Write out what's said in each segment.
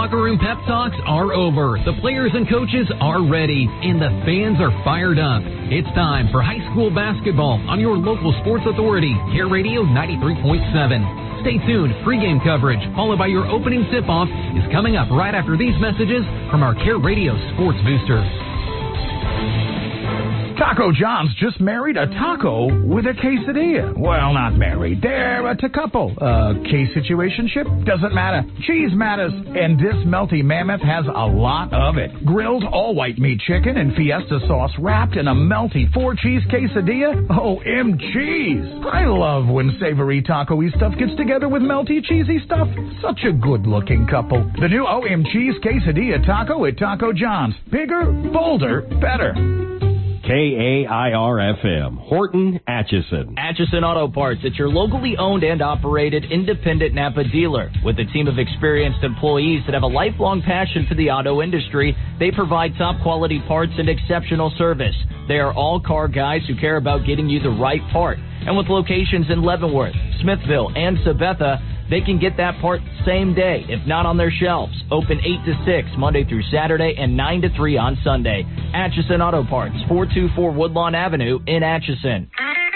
locker room pep talks are over. The players and coaches are ready, and the fans are fired up. It's time for high school basketball on your local sports authority, Care Radio 93.7. Stay tuned. Pre-game coverage, followed by your opening tip-off, is coming up right after these messages from our Care Radio Sports Booster. Taco John's just married a taco with a quesadilla. Well, not married. They're a couple. Case situationship? Doesn't matter. Cheese matters. And this melty mammoth has a lot of it. Grilled all-white meat chicken and fiesta sauce wrapped in a melty 4-cheese quesadilla. OMGs. I love when savory taco-y stuff gets together with melty cheesy stuff. Such a good-looking couple. The new OMGs quesadilla taco at Taco John's. Bigger, bolder, better. KAIR-FM, Horton, Atchison. Atchison Auto Parts. It's your locally owned and operated independent Napa dealer. With a team of experienced employees that have a lifelong passion for the auto industry, they provide top quality parts and exceptional service. They are all car guys who care about getting you the right part. And with locations in Leavenworth, Smithville, and Sabetha, they can get that part same day, if not on their shelves. Open 8 to 6, Monday through Saturday, and 9 to 3 on Sunday. Atchison Auto Parts, 424 Woodlawn Avenue in Atchison.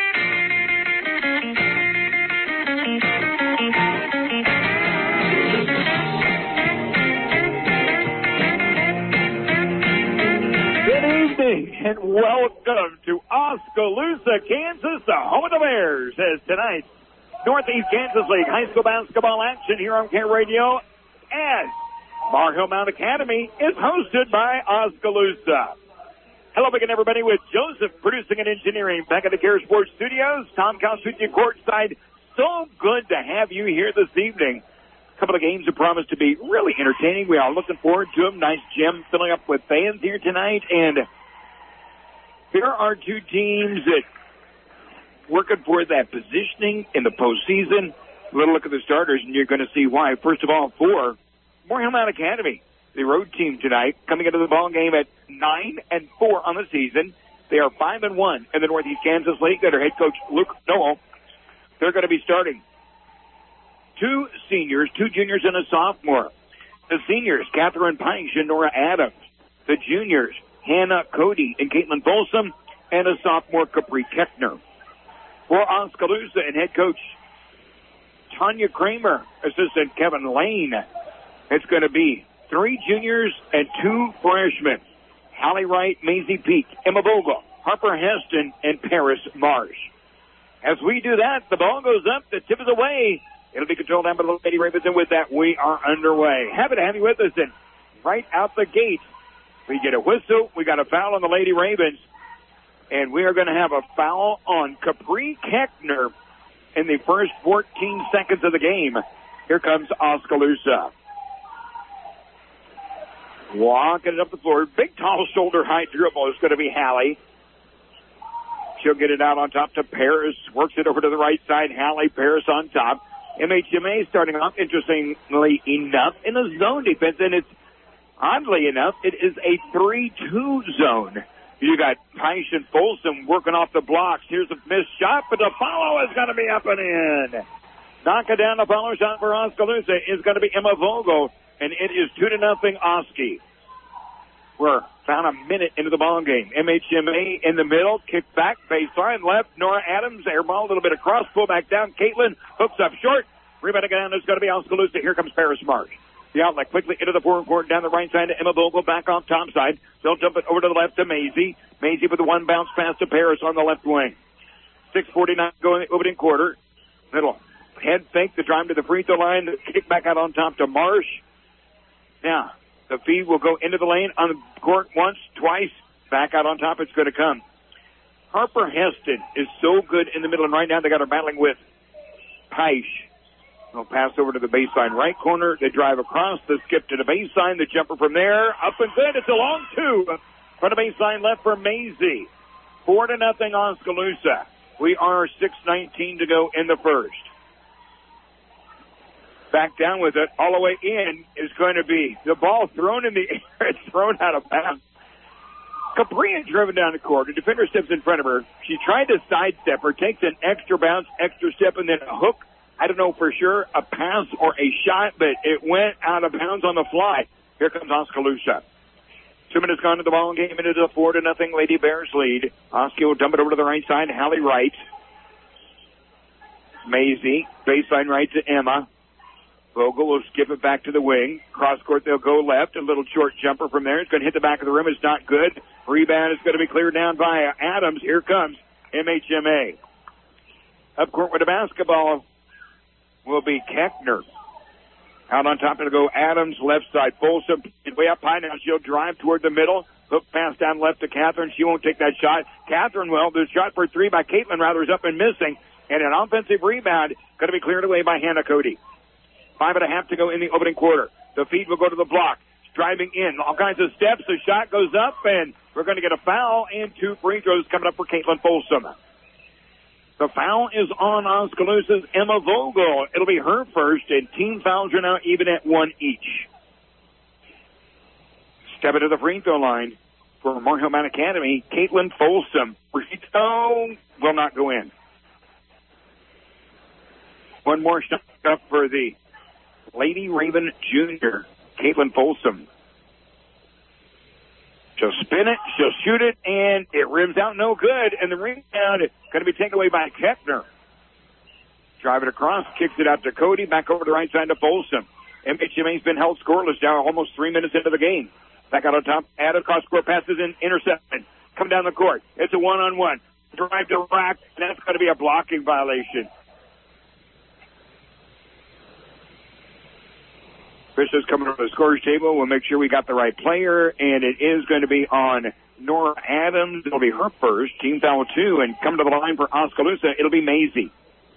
Good evening, and welcome to Oskaloosa, Kansas, the home of the Bears, as tonight Northeast Kansas League high school basketball action here on Care Radio as Mar Hill Mount Academy is hosted by Oskaloosa. Hello again, everybody, with Joseph producing and engineering back at the Care Sports Studios. Tom Counts with you courtside. So good to have you here this evening. A couple of games that promise to be really entertaining. We are looking forward to them. Nice gym filling up with fans here tonight. And here are two teams that working for that positioning in the postseason. A little look at the starters, and you're going to see why. First of all, for Mar Hill Mount Academy, the road team tonight, coming into the ball game at 9-4 on the season. They are 5-1 in the Northeast Kansas League. Under head coach Luke Noel, they're going to be starting two seniors, two juniors, and a sophomore. The seniors, Catherine Pines and Nora Adams. The juniors, Hannah Cody and Caitlin Folsom, and a sophomore, Capri Keckner. For Oskaloosa and head coach Tanya Kramer, assistant Kevin Lane, it's going to be 3 juniors and 2 freshmen. Hallie Wright, Maisie Peak, Emma Vogel, Harper Heston, and Paris Marsh. As we do that, the ball goes up, the tip is away. It'll be controlled down by the Lady Ravens, and with that, we are underway. Happy to have you with us, and right out the gate, we get a whistle. We got a foul on the Lady Ravens. And we are going to have a foul on Capri Keckner in the first 14 seconds of the game. Here comes Oskaloosa. Walking it up the floor. Big, tall, shoulder-high dribble is going to be Hallie. She'll get it out on top to Paris. Works it over to the right side. Hallie, Paris on top. MHMA starting off, interestingly enough, in a zone defense. And it's, oddly enough, it is a 3-2 zone. You got Peisch and Folsom working off the blocks. Here's a missed shot, but the follow is going to be up and in. Knocking down the follow shot for Oskaloosa is going to be Emma Vogel, and it is 2-0 Oski. We're about a minute into the ball game. MHMA in the middle, kick back, baseline left. Nora Adams, air ball, a little bit of cross, pull back down. Caitlin hooks up short. Rebounding down is going to be Oskaloosa. Here comes Paris Marsh. The outlet quickly into the forward court, down the right side to Emma Vogel, back off top side. They'll jump it over to the left to Maisie. Maisie with the one bounce pass to Paris on the left wing. 6:49 going in the opening quarter. Little head fake, the drive to the free throw line, the kick back out on top to Marsh. Now, the feed will go into the lane on the court once, twice. Back out on top, it's going to come. Harper Heston is so good in the middle, and right now they got her battling with Peisch. They'll pass over to the baseline right corner. They drive across, the skip to the baseline, the jumper from there, up and good. It's a long 2. Front of baseline left for Maisie. 4-0 Oskaloosa. We are 6:19 to go in the first. Back down with it, all the way in is going to be the ball thrown in the air. It's thrown out of bounds. Capri is driven down the court. The defender steps in front of her. She tried to sidestep her, takes an extra bounce, extra step, and then a hook I don't know for sure, a pass or a shot, but it went out of bounds on the fly. Here comes Oskaloosa. 2 minutes gone to the ball game. It is a 4-0 Lady Bears lead. Oski will dump it over to the right side. Hallie Wright. Maisie, baseline right to Emma. Vogel will skip it back to the wing. Cross court, they'll go left. A little short jumper from there. It's going to hit the back of the rim. It's not good. Rebound is going to be cleared down by Adams. Here comes MHMA. Up court with the basketball will be Keckner. Out on top, it'll go Adams, left side. Folsom, way up high now. She'll drive toward the middle. Hook pass down left to Catherine. She won't take that shot. Catherine, well, the shot for three by Caitlin Rather is up and missing. And an offensive rebound going to be cleared away by Hannah Cody. 5.5 to go in the opening quarter. The feed will go to the block. Driving in. All kinds of steps. The shot goes up, and we're going to get a foul and 2 free throws coming up for Caitlin Folsom. The foul is on Oskaloosa's Emma Vogel. It'll be her first, and team fouls are now even at 1 each. Step into the free throw line for Moore Hill Mount Academy. Caitlin Folsom. Free throw will not go in. One more shot up for the Lady Raven Jr., Caitlin Folsom. She'll spin it, she'll shoot it, and it rims out no good. And the rebound is going to be taken away by Keckner. Drive it across, kicks it out to Cody, back over the right side to Folsom. MHMA's been held scoreless now almost 3 minutes into the game. Back out on top, added cross court passes in, intercepted. Come down the court. It's a one-on-one. Drive to rack, and that's going to be a blocking violation. Officials coming over the scorers table. We'll make sure we got the right player, and it is going to be on Nora Adams. It'll be her first. Team foul 2, and come to the line for Oskaloosa. It'll be Maisie.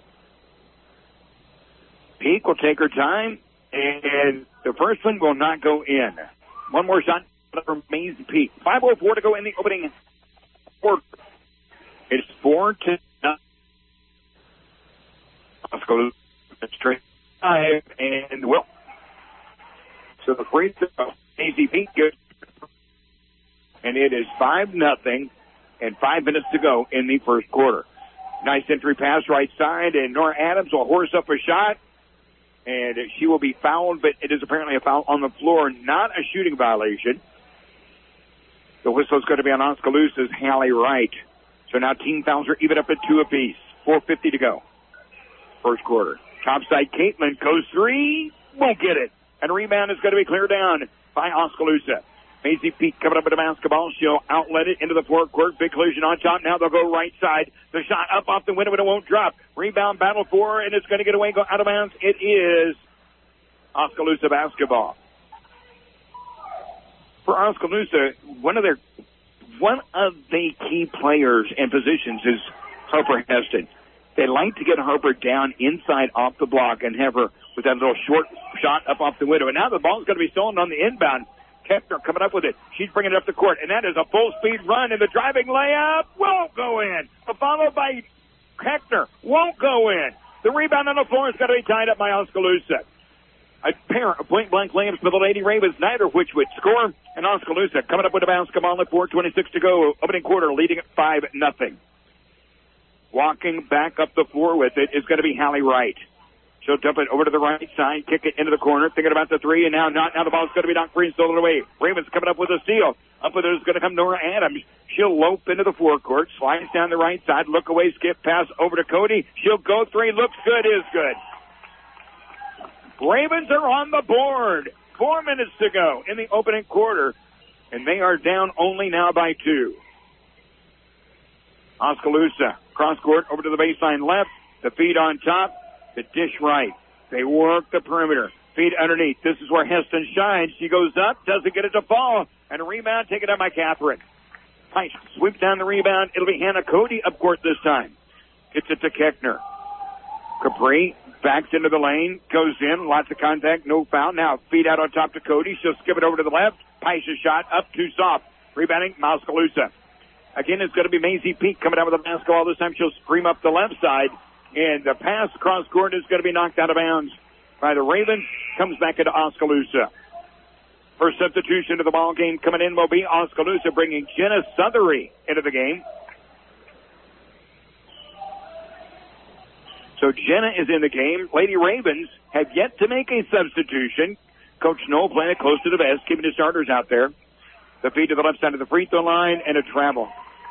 Peak will take her time, and the first one will not go in. One more shot from Maisie Peak. 5:04 to go in the opening quarter. It's 4-0. Oskaloosa straight 5, and well. So the free throw, Maisie Peak good. And it is 5-0 and 5 minutes to go in the first quarter. Nice entry pass right side, and Nora Adams will horse up a shot, and she will be fouled, but it is apparently a foul on the floor, not a shooting violation. The whistle is going to be on Oskaloosa's Hallie Wright. So now team fouls are even up at 2 apiece. 4:50 to go. First quarter. Topside Caitlin goes 3, won't get it. And rebound is going to be cleared down by Oskaloosa. Maisie Peak coming up with the basketball. She'll outlet it into the forecourt. Big collision on top. Now they'll go right side. The shot up off the window, but it won't drop. Rebound battle for, and it's going to get away, go out of bounds. It is Oskaloosa basketball. For Oskaloosa, one of the key players and positions is Harper Heston. They like to get Harper down inside off the block and have her with that little short shot up off the window. And now the ball's going to be stolen on the inbound. Keckner coming up with it. She's bringing it up the court, and that is a full-speed run, and the driving layup won't go in. Followed by Keckner won't go in. The rebound on the floor is going to be tied up by Oskaloosa. A pair of point-blank layups for the Lady Ravens, neither of which would score. And Oskaloosa coming up with a basketball at 4:26 to go. Opening quarter, leading at 5-0. Walking back up the floor with it is going to be Hallie Wright. She'll dump it over to the right side, kick it into the corner, thinking about the three, and now the ball's going to be knocked free and stolen away. Ravens coming up with a steal. Up with it is going to come Nora Adams. She'll lope into the forecourt, slides down the right side, look away, skip pass over to Cody. She'll go 3, looks good, is good. Ravens are on the board. 4 minutes to go in the opening quarter, and they are down only now by 2. Oskaloosa, cross court over to the baseline left. The feed on top. The dish right. They work the perimeter. Feed underneath. This is where Heston shines. She goes up, doesn't get it to fall. And a rebound taken out by Catherine. Pike sweeps down the rebound. It'll be Hannah Cody up court this time. Gets it to Keckner. Capri backs into the lane. Goes in. Lots of contact. No foul. Now feed out on top to Cody. She'll skip it over to the left. Pike's shot up too soft. Rebounding Oskaloosa. Again, it's going to be Maisie Peak coming out with the basketball. This time she'll scream up the left side. And the pass across court is going to be knocked out of bounds by the Ravens. Comes back into Oskaloosa. First substitution to the ball game coming in will be Oskaloosa, bringing Jenna Sothery into the game. So Jenna is in the game. Lady Ravens have yet to make a substitution. Coach Knoll playing it close to the vest, keeping his starters out there. The feed to the left side of the free throw line and a travel.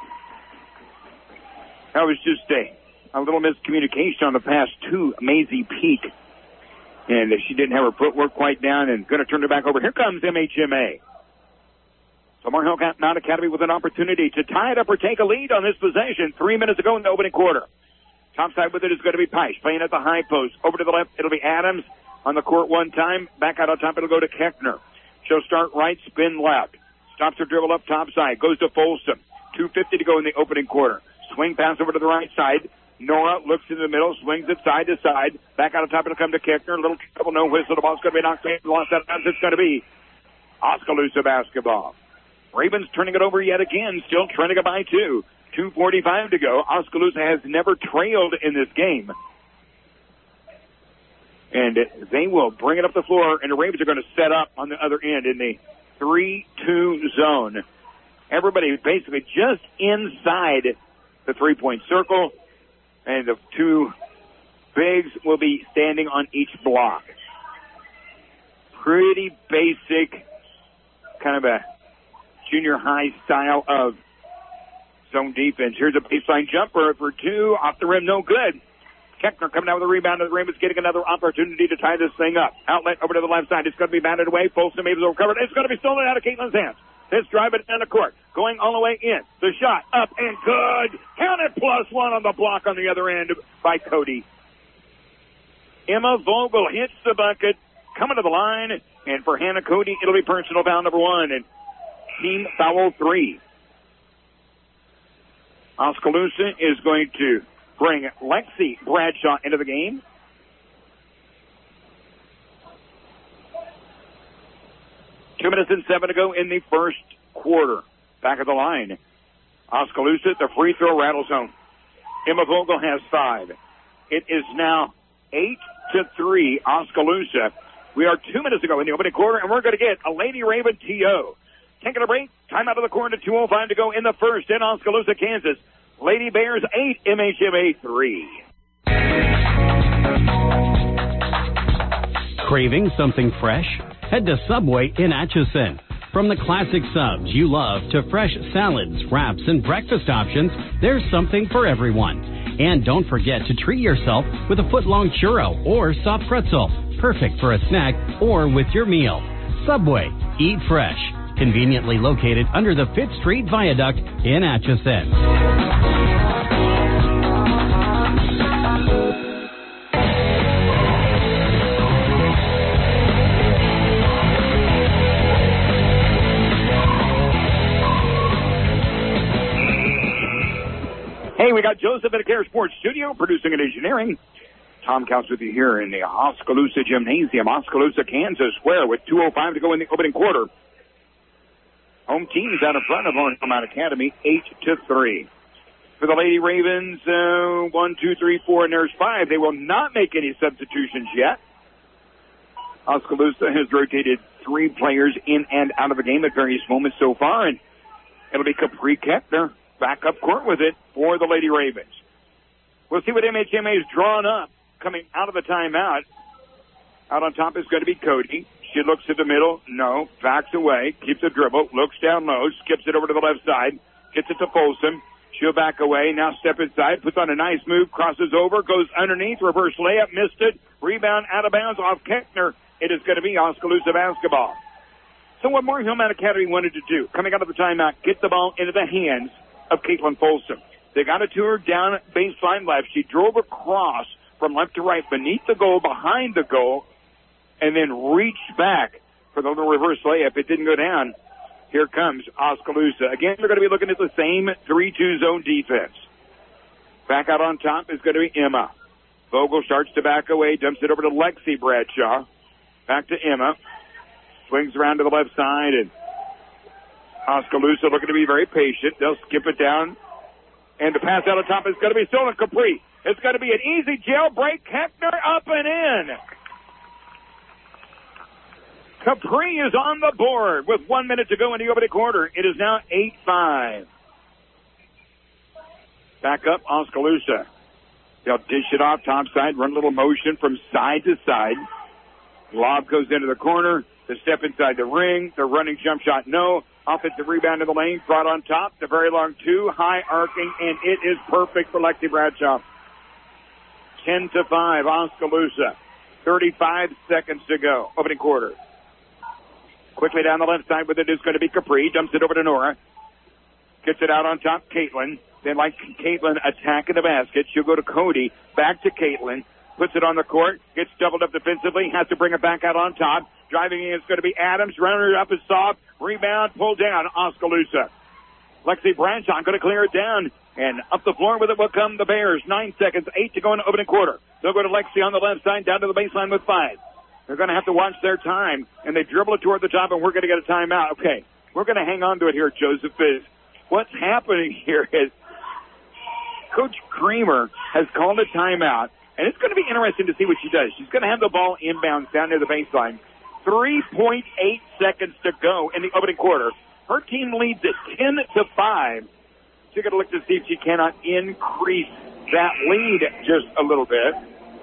That was just a little miscommunication on the pass to Maisie Peak. And she didn't have her footwork quite down and going to turn it back over. Here comes MHMA. So Moore Mount Academy with an opportunity to tie it up or take a lead on this possession. 3 minutes ago in the opening quarter. Top side with it is going to be Peisch playing at the high post. Over to the left, it'll be Adams on the court one time. Back out on top, it'll go to Keckner. She'll start right, spin left. Stops her dribble up top side. Goes to Folsom. 2:50 to go in the opening quarter. Swing pass over to the right side. Nora looks in the middle, swings it side to side. Back out on top, it'll come to Keckner. Little trouble, no whistle. The ball's going to be knocked away. Lost that bounce. It's going to be Oskaloosa basketball. Ravens turning it over yet again. Still trending it by 2. 2:45 to go. Oskaloosa has never trailed in this game. And they will bring it up the floor, and the Ravens are going to set up on the other end in the 3-2 zone. Everybody basically just inside the three-point circle, and the two bigs will be standing on each block. Pretty basic, kind of a junior high style of zone defense. Here's a baseline jumper for 2, off the rim, no good. Keckner coming down with a rebound, and the Ravens getting another opportunity to tie this thing up. Outlet over to the left side. It's going to be batted away. Folsom able to recover. It's going to be stolen out of Caitlin's hands. Let's drive it down the court. Going all the way in. The shot up and good. Counted +1 on the block on the other end by Cody. Emma Vogel hits the bucket. Coming to the line. And for Hannah Cody, it'll be personal foul number 1. And team foul 3. Oskaloosa is going to bring Lexi Bradshaw into the game. Two minutes and 7 to go in the first quarter. Back of the line. Oskaloosa, the free throw rattle zone. Emma Vogel has 5. It is now 8-3 Oskaloosa. We are 2 minutes ago in the opening quarter, and we're going to get a Lady Raven TO. Taking a break. Time out of the corner. 2:05 to go in the first in Oskaloosa, Kansas. Lady Bears 8, MHMA 3. Craving something fresh? Head to Subway in Atchison. From the classic subs you love to fresh salads, wraps, and breakfast options, there's something for everyone. And don't forget to treat yourself with a foot-long churro or soft pretzel. Perfect for a snack or with your meal. Subway. Eat fresh. Conveniently located under the 5th Street Viaduct in Atchison. Hey, we got Joseph at a Care Sports Studio, producing and engineering. Tom Counts with you here in the Oskaloosa Gymnasium, Oskaloosa, Kansas, where with 2:05 to go in the opening quarter. Home team's out in front of Moore Mount Academy, 8-3. For the Lady Ravens, 1, 2, 3, 4, and there's 5. They will not make any substitutions yet. Oskaloosa has rotated 3 players in and out of the game at various moments so far, and it'll be Capri Keckner back up court with it for the Lady Ravens. We'll see what MHMA is drawn up coming out of the timeout. Out on top is going to be Cody. She looks at the middle. No. Backs away. Keeps a dribble. Looks down low. Skips it over to the left side. Gets it to Folsom. She'll back away. Now step inside. Puts on a nice move. Crosses over. Goes underneath. Reverse layup. Missed it. Rebound out of bounds off Keckner. It is going to be Oskaloosa basketball. So what Moore Mount Academy wanted to do, coming out of the timeout, get the ball into the hands of Caitlin Folsom. They got it to her down baseline left. She drove across from left to right beneath the goal, behind the goal, and then reached back for the little reverse layup. It didn't go down. Here comes Oskaloosa. Again, they're going to be looking at the same 3-2 zone defense. Back out on top is going to be Emma. Vogel starts to back away, dumps it over to Lexi Bradshaw. Back to Emma. Swings around to the left side, and Oskaloosa looking to be very patient. They'll skip it down. And the pass out of top is going to be stolen. Capri. It's going to be an easy jailbreak. Keckner up and in. Capri is on the board with 1 minute to go in the opening quarter. It is now 8-5. Back up, Oskaloosa. They'll dish it off top side, run a little motion from side to side. Lob goes into the corner. The step inside the ring. The running jump shot, no. Offensive rebound in the lane, brought on top. The very long two, high arcing, and it is perfect for Lexi Bradshaw. 10-5, Oskaloosa. 35 seconds to go. Opening quarter. Quickly down the left side with it is going to be Capri. Dumps it over to Nora. Gets it out on top, Caitlin. Then like Caitlin attacking the basket. She'll go to Cody. Back to Caitlin. Puts it on the court. Gets doubled up defensively. Has to bring it back out on top. Driving in is going to be Adams. Running it up is soft. Rebound. Pulled down. Oskaloosa. Lexi Bradshaw going to clear it down. And up the floor with it will come the Bears. 9 seconds. 8 to go in the opening quarter. They'll go to Lexi on the left side. Down to the baseline with 5. They're going to have to watch their time. And they dribble it toward the top, and we're going to get a timeout. Okay. We're going to hang on to it here, Joseph. What's happening here is Coach Creamer has called a timeout. And it's going to be interesting to see what she does. She's going to have the ball inbounds down near the baseline. 3.8 seconds to go in the opening quarter. Her team leads at 10-5. She's going to look to see if she cannot increase that lead just a little bit.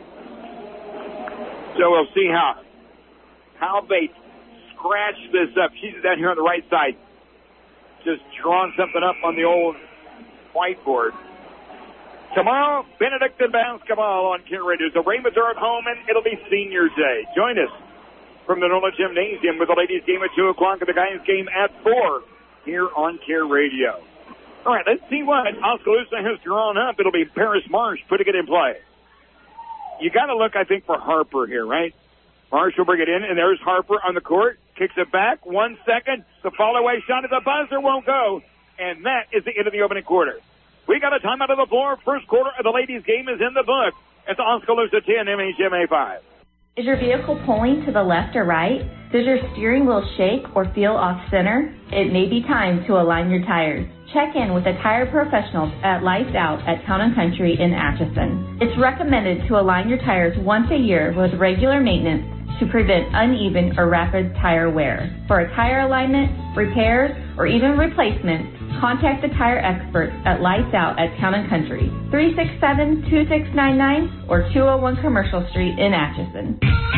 So we'll see how they scratch this up. She's down here on the right side, just drawing something up on the old whiteboard. Tomorrow, Benedictine basketball on Care Radio. The Ravens are at home, and it'll be Senior Day. Join us from the NOLA Gymnasium with the ladies' game at 2 o'clock and the guys' game at 4 here on Care Radio. All right, let's see what Oskaloosa has drawn up. It'll be Paris Marsh putting it in play. You got to look, I think, for Harper here, right? Marsh will bring it in, and there's Harper on the court. Kicks it back. 1 second. The fall-away shot at the buzzer won't go. And that is the end of the opening quarter. We got a timeout of the floor. First quarter of the ladies' game is in the book. It's Oskaloosa 10, MHMA 5. Is your vehicle pulling to the left or right? Does your steering wheel shake or feel off center? It may be time to align your tires. Check in with the tire professionals at Lights Out at Town & Country in Atchison. It's recommended to align your tires once a year with regular maintenance to prevent uneven or rapid tire wear. For a tire alignment, repairs, or even replacement, contact the tire experts at Lights Out at Town & Country, 367-2699 or 201 Commercial Street in Atchison.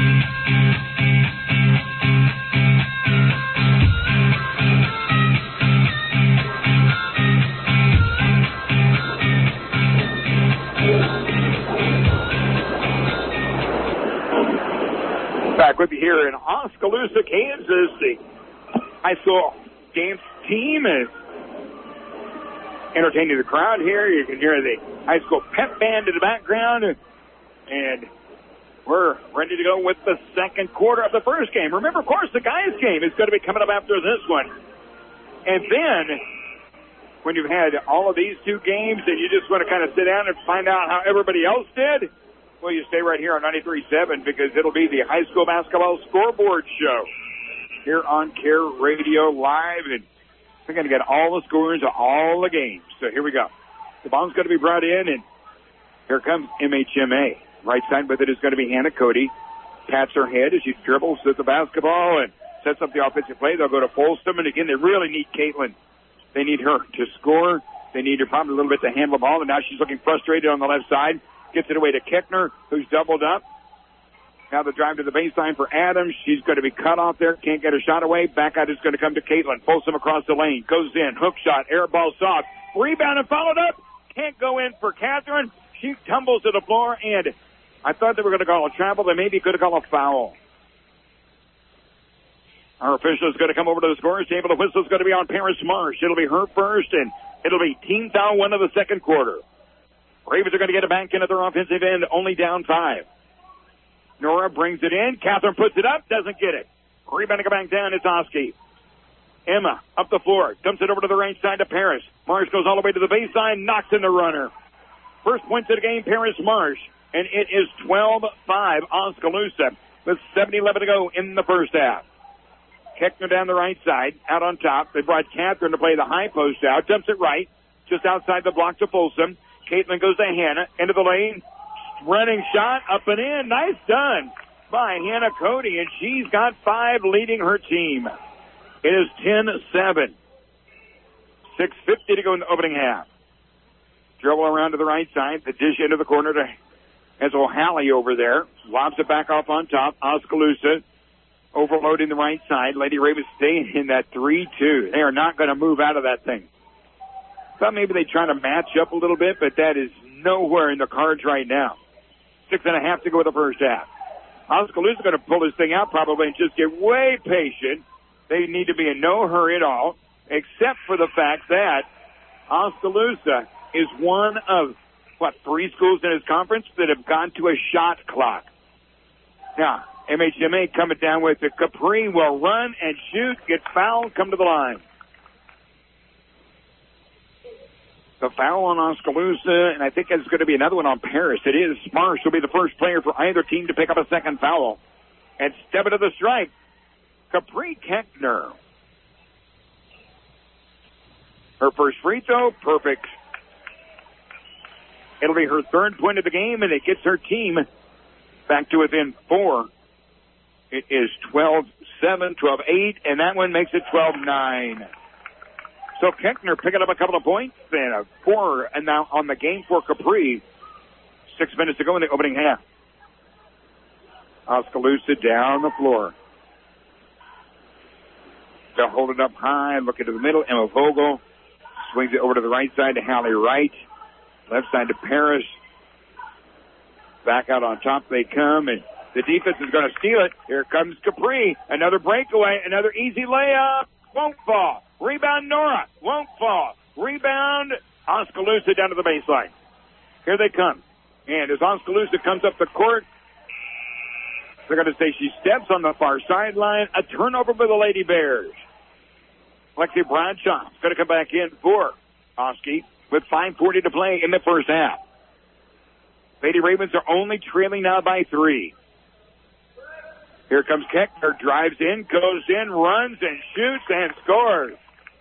Back with you here in Oskaloosa, Kansas. The high school dance team is entertaining the crowd here. You can hear the high school pep band in the background. And we're ready to go with the second quarter of the first game. Remember, of course, the guys' game is going to be coming up after this one. And then, when you've had all of these two games and you just want to kind of sit down and find out how everybody else did, well, you stay right here on 93.7 because it'll be the high school basketball scoreboard show here on Care Radio Live. And we're going to get all the scores of all the games. So here we go. The ball's going to be brought in, and here comes MHMA. Right side with it is going to be Hannah Cody. Pats her head as she dribbles at the basketball and sets up the offensive play. They'll go to Folstom, and again, they really need Caitlin. They need her to score. They need her probably a little bit to handle the ball, and now she's looking frustrated on the left side. Gets it away to Keckner, who's doubled up. Now the drive to the baseline for Adams. She's going to be cut off there. Can't get a shot away. Back out is going to come to Caitlin. Folsom across the lane. Goes in. Hook shot. Air ball soft. Rebound and followed up. Can't go in for Catherine. She tumbles to the floor, and I thought they were going to call a travel. They maybe could have called a foul. Our official is going to come over to the scorer's table. The whistle is going to be on Paris Marsh. It'll be her first, and it'll be team foul 1 of the second quarter. Ravens are going to get it back in at their offensive end, only down 5. Nora brings it in. Catherine puts it up, doesn't get it. Rebounding back down, it's Oski. Emma up the floor, dumps it over to the range side to Paris. Marsh goes all the way to the baseline, knocks in the runner. First points of the game, Paris Marsh, and it is 12-5 Oskaloosa with 7:11 to go in the first half. Keckner down the right side, out on top. They brought Catherine to play the high post out, dumps it right, just outside the block to Folsom. Caitlin goes to Hannah, into the lane, running shot, up and in. Nice done by Hannah Cody, and she's got 5 leading her team. It is 10-7. 6:50 to go in the opening half. Dribble around to the right side. The dish into the corner to has O'Halley over there. Lobs it back off on top. Oskaloosa overloading the right side. Lady Ravens staying in that 3-2. They are not going to move out of that thing. Thought maybe they try to match up a little bit, but that is nowhere in the cards right now. 6.5 to go in the first half. Oskaloosa going to pull this thing out probably and just get way patient. They need to be in no hurry at all, except for the fact that Oskaloosa is one of, 3 schools in his conference that have gone to a shot clock. Now, MHMA coming down with it. Capri will run and shoot, get fouled, come to the line. The foul on Oskaloosa, and I think it's going to be another one on Paris. It is. Marsh will be the first player for either team to pick up a second foul. And step into the strike, Capri Keckner. Her first free throw, perfect. It'll be her third point of the game, and it gets her team back to within 4. It is 12-7, 12-8, and that one makes it 12-9. So Keckner picking up a couple of points, and a 4, and now on the game for Capri. 6 minutes to go in the opening half. Oskaloosa down the floor. They'll hold it up high, look into the middle. Emma Vogel swings it over to the right side to Hallie Wright. Left side to Paris. Back out on top they come, and the defense is going to steal it. Here comes Capri. Another breakaway, another easy layup. Won't fall. Rebound Nora. Won't fall. Rebound Oskaloosa down to the baseline. Here they come. And as Oskaloosa comes up the court, they're going to say she steps on the far sideline. A turnover for the Lady Bears. Lexi Bradshaw is going to come back in for Oski with 5:40 to play in the first half. Lady Ravens are only trailing now by 3. Here comes Keckner, drives in, goes in, runs and shoots and scores.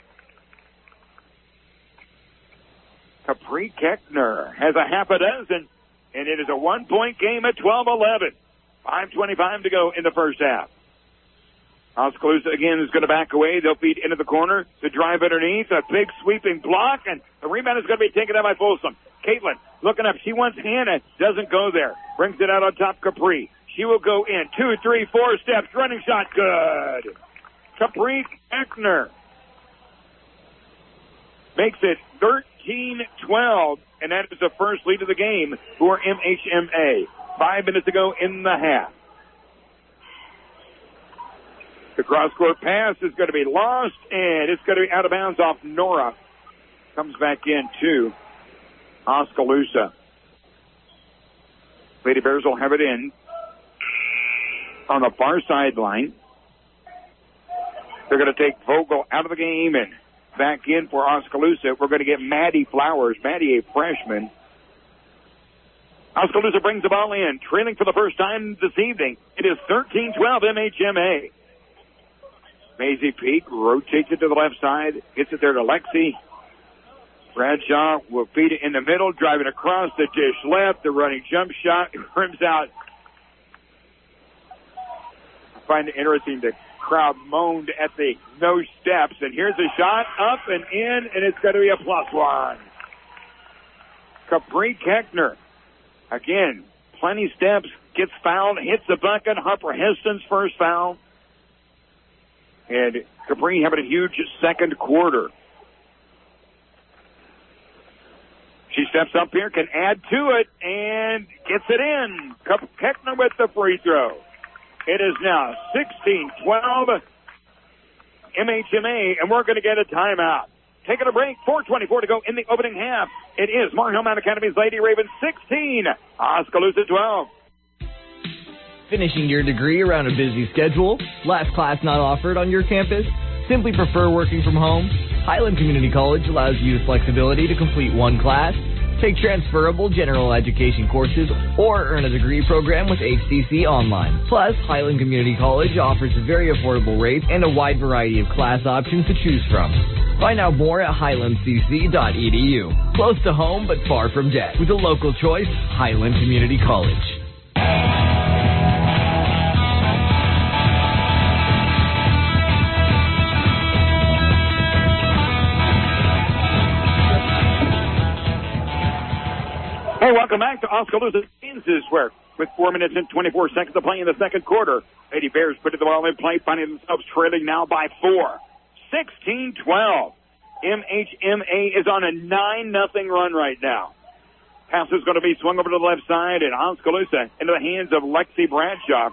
Capri Keckner has a half a dozen, and it is a 1-point game at 12-11. 5:25 to go in the first half. Oskaloosa again is going to back away. They'll feed into the corner to drive underneath. A big sweeping block, and the rebound is going to be taken out by Folsom. Caitlin looking up. She wants Hannah. Doesn't go there. Brings it out on top, Capri. She will go in. 2, 3, 4 steps. Running shot. Good. Capri Keckner makes it 13-12, and that is the first lead of the game for MHMA. 5 minutes to go in the half. The cross-court pass is going to be lost, and it's going to be out of bounds off Nora. Comes back in to Oskaloosa. Lady Bears will have it in on the far sideline. They're going to take Vogel out of the game and back in for Oskaloosa. We're going to get Maddie Flowers. Maddie, a freshman. Oskaloosa brings the ball in, trailing for the first time this evening. It is 13-12 MHMA. Maisie Peak rotates it to the left side, gets it there to Lexi. Bradshaw will feed it in the middle, driving across the dish left, the running jump shot, rims out. I find it interesting, the crowd moaned at the no steps, and here's a shot, up and in, and it's going to be a +1. Capri Keckner, again, plenty steps, gets fouled, hits the bucket. Harper Heston's first foul. And Capri having a huge second quarter. She steps up here, can add to it, and gets it in. Keckner with the free throw. It is now 16-12 MHMA, and we're going to get a timeout. Taking a break, 4:24 to go in the opening half. It is Mar-Hill Mount Academy's Lady Ravens 16, Oskaloosa 12. Finishing your degree around a busy schedule? Last class not offered on your campus? Simply prefer working from home? Highland Community College allows you the flexibility to complete one class, take transferable general education courses, or earn a degree program with HCC Online. Plus, Highland Community College offers very affordable rates and a wide variety of class options to choose from. Find out more at highlandcc.edu. Close to home, but far from debt. With a local choice, Highland Community College. back to Oskaloosa, Kansas, where with 4 minutes and 24 seconds to play in the second quarter, Lady Bears put the ball in play, finding themselves trailing now by 4. 16-12. MHMA is on a 9-0 run right now. Pass is going to be swung over to the left side, and Oskaloosa into the hands of Lexi Bradshaw.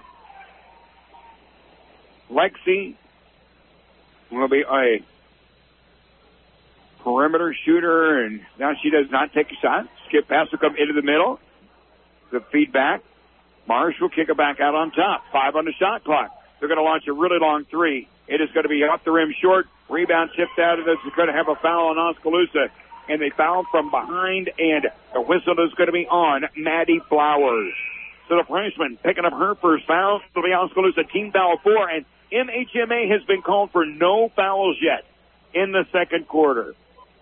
Lexi will be a perimeter shooter, and now she does not take a shot. Skip pass will come into the middle. The feedback. Marsh will kick it back out on top. 5 on the shot clock. They're going to launch a really long 3. It is going to be off the rim short. Rebound tipped out, and this is going to have a foul on Oskaloosa. And they foul from behind, and the whistle is going to be on Maddie Flowers. So the freshman picking up her first foul. It'll be Oskaloosa team foul 4, and MHMA has been called for no fouls yet in the second quarter.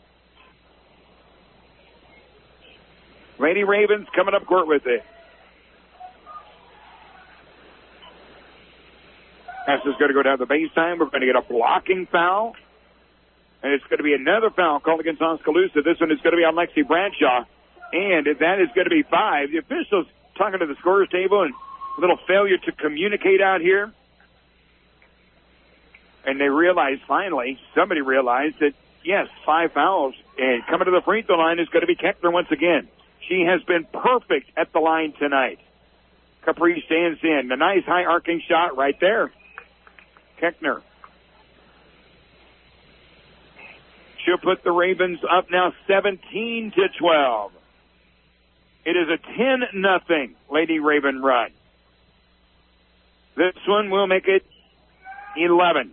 Lady Ravens coming up court with it. Pass is going to go down the baseline. We're going to get a blocking foul. And it's going to be another foul called against Oskaloosa. This one is going to be on Lexi Bradshaw. And that is going to be 5. The officials talking to the scorer's table, and a little failure to communicate out here. And they realized finally, somebody realized that, yes, 5 fouls. And coming to the free throw line is going to be Keckner once again. She has been perfect at the line tonight. Capri stands in. A nice high arcing shot right there. Keckner. She'll put the Ravens up now 17-12. It is a 10-0 Lady Raven run. This one will make it 11.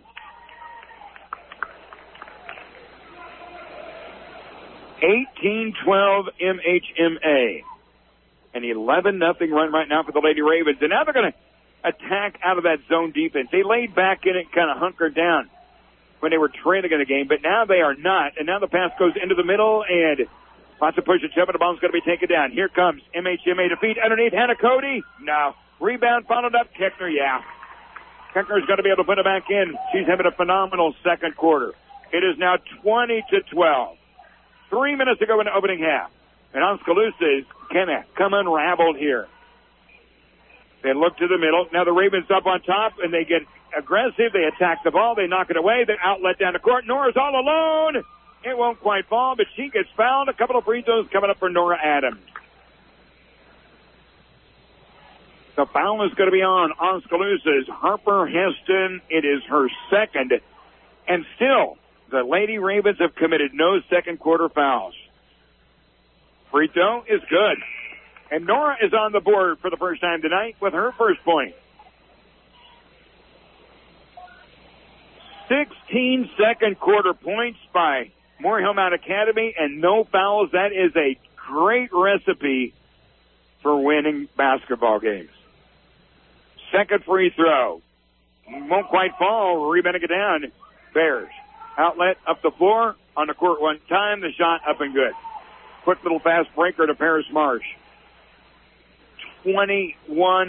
18-12 MHMA. An 11-0 run right now for the Lady Ravens. And now they're going to attack out of that zone defense. They laid back in it, kind of hunkered down when they were trailing in the game, but now they are not. And now the pass goes into the middle, and lots of push and shove, and the ball's going to be taken down. Here comes MHMA to feed underneath Hannah Cody. No. Rebound followed up. Keckner, yeah. Keckner's going to be able to put it back in. She's having a phenomenal second quarter. It is now 20-12. 3 minutes to go in the opening half. And Oskaloosa is kind of come unraveled here. They look to the middle. Now the Ravens up on top, and they get aggressive. They attack the ball. They knock it away. They outlet down the court. Nora's all alone. It won't quite fall, but she gets fouled. A couple of free throws coming up for Nora Adams. The foul is going to be on Oskaloosa's Harper Heston. It is her second. And still, the Lady Ravens have committed no second quarter fouls. Free throw is good. And Nora is on the board for the first time tonight with her first point. 16 second quarter points by Moorhill Mount Academy and no fouls. That is a great recipe for winning basketball games. Second free throw. Won't quite fall. Rebounding it down. Bears. Outlet up the floor. On the court one time. The shot up and good. Quick little fast breaker to Paris Marsh. 21-14.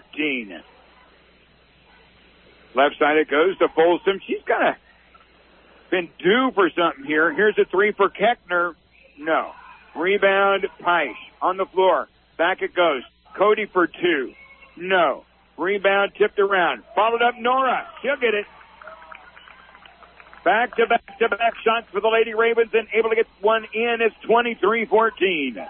Left side it goes to Folsom. She's kind of been due for something here. Here's a 3 for Keckner. No. Rebound, Peisch on the floor. Back it goes. Cody for 2. No. Rebound tipped around. Followed up Nora. She'll get it. Back-to-back shots for the Lady Ravens and able to get one in. It's 23-14.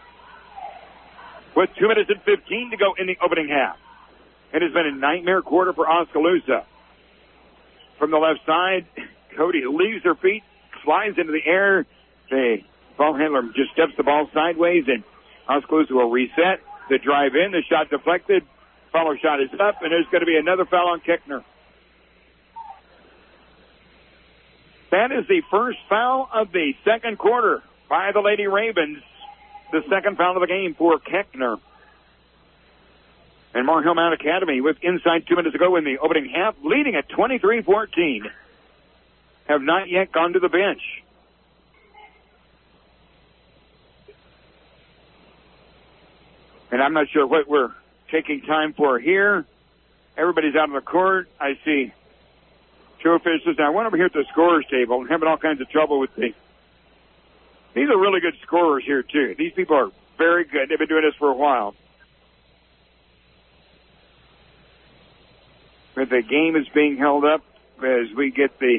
With 2 minutes and 15 to go in the opening half. It has been a nightmare quarter for Oskaloosa. From the left side, Cody leaves her feet, flies into the air. The ball handler just steps the ball sideways, and Oskaloosa will reset. The drive in, the shot deflected. Follow shot is up, and there's going to be another foul on Keckner. That is the first foul of the second quarter by the Lady Ravens. The second foul of the game for Keckner. And Moorhill Mount Academy with inside 2 minutes to go in the opening half, leading at 23-14. Have not yet gone to the bench. And I'm not sure what we're taking time for here. Everybody's out on the court. I see two officials. Now, I went over here at the scorer's table and having all kinds of trouble with these are really good scorers here, too. These people are very good. They've been doing this for a while. But the game is being held up as we get the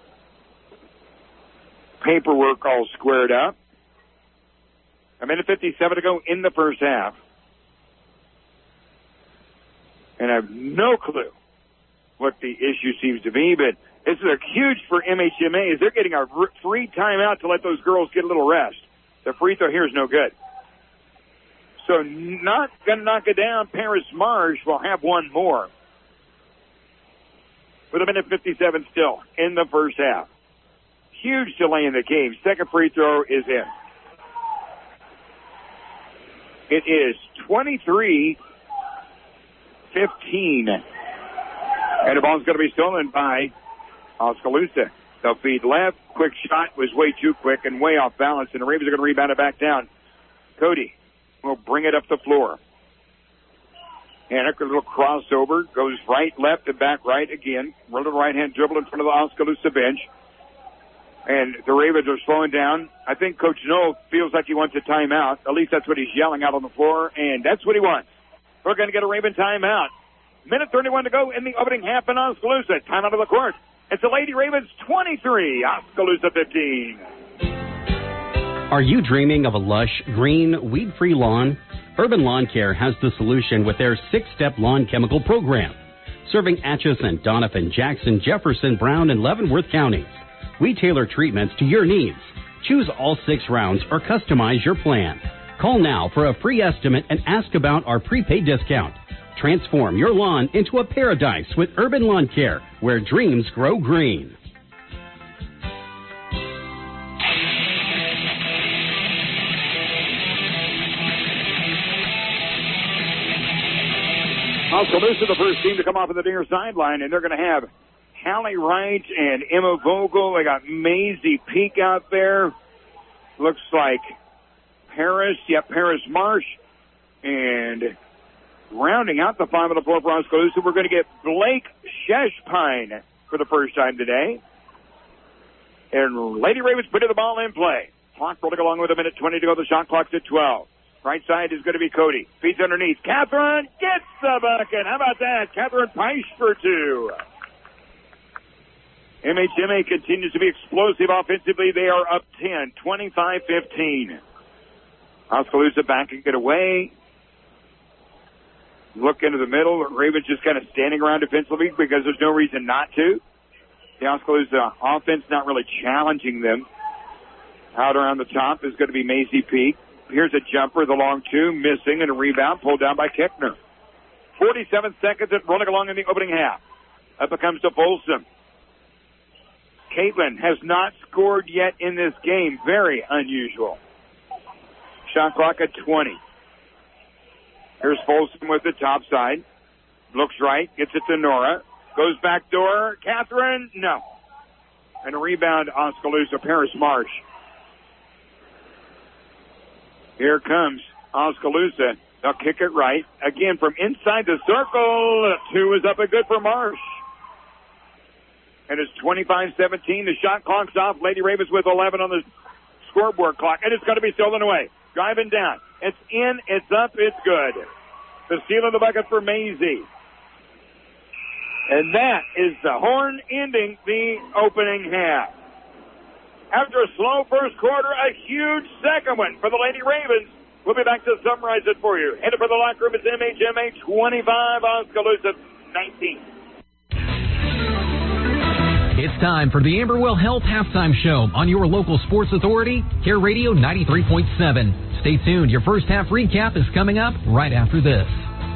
paperwork all squared up. A minute 57 to go in the first half. And I have no clue what the issue seems to be, but this is a huge for MHMA as they're getting a free timeout to let those girls get a little rest. The free throw here is no good. So not going to knock it down. Paris Marsh will have one more. With a minute 57 still in the first half. Huge delay in the game. Second free throw is in. It is 23-15. And the ball's going to be stolen by Oskaloosa. They'll feed left. Quick shot was way too quick and way off balance. And the Ravens are going to rebound it back down. Cody will bring it up the floor. Hannock, a little crossover, goes right, left, and back right again. Little right-hand dribble in front of the Oskaloosa bench. And the Ravens are slowing down. I think Coach Noel feels like he wants a timeout. At least that's what he's yelling out on the floor, and that's what he wants. We're going to get a Raven timeout. Minute 31 to go in the opening half in Oskaloosa. Timeout of the court. It's the Lady Ravens 23, Oskaloosa 15. Are you dreaming of a lush, green, weed-free lawn? Urban Lawn Care has the solution with their 6-step lawn chemical program. Serving Atchison, Doniphan, Jackson, Jefferson, Brown, and Leavenworth counties. We tailor treatments to your needs. Choose all 6 rounds or customize your plan. Call now for a free estimate and ask about our prepaid discount. Transform your lawn into a paradise with Urban Lawn Care, where dreams grow green. Oskaloosa, the first team to come off of the near sideline, and they're going to have Hallie Wright and Emma Vogel. They got Maisie Peak out there. Looks like Paris Marsh. And rounding out the 5 on the floor for Oskaloosa, we're going to get Blake Sheshpine for the first time today. And Lady Ravens putting the ball in play. Clock rolling along with a minute 20 to go. The shot clock's at 12. Right side is going to be Cody. Feeds underneath. Catherine gets the bucket. How about that? Catherine Peisch for 2. MHMA continues to be explosive offensively. They are up 10, 25-15. Oskaloosa backing it away. Look into the middle. Ravens just kind of standing around defensively because there's no reason not to. The Oskaloosa offense not really challenging them. Out around the top is going to be Maisie Peak. Here's a jumper, the long 2, missing, and a rebound pulled down by Kickner. 47 seconds and rolling along in the opening half. Up it comes to Folsom. Caitlin has not scored yet in this game. Very unusual. Shot clock at 20. Here's Folsom with the top side. Looks right, gets it to Nora. Goes back door. Catherine, no. And a rebound, Oskaloosa, Paris Marsh. Here comes Oskaloosa. They'll kick it right. Again, from inside the circle. 2 is up and good for Marsh. And it's 25-17. The shot clock's off. Lady Ravens with 11 on the scoreboard clock. And it's going to be stolen away. Driving down. It's in. It's up. It's good. The steal of the bucket for Maisie. And that is the horn ending the opening half. After a slow first quarter, a huge second one for the Lady Ravens. We'll be back to summarize it for you. Headed for the locker room, it's MHMA 25, Oskaloosa 19. It's time for the Amberwell Health Halftime Show on your local sports authority, Care Radio 93.7. Stay tuned. Your first half recap is coming up right after this.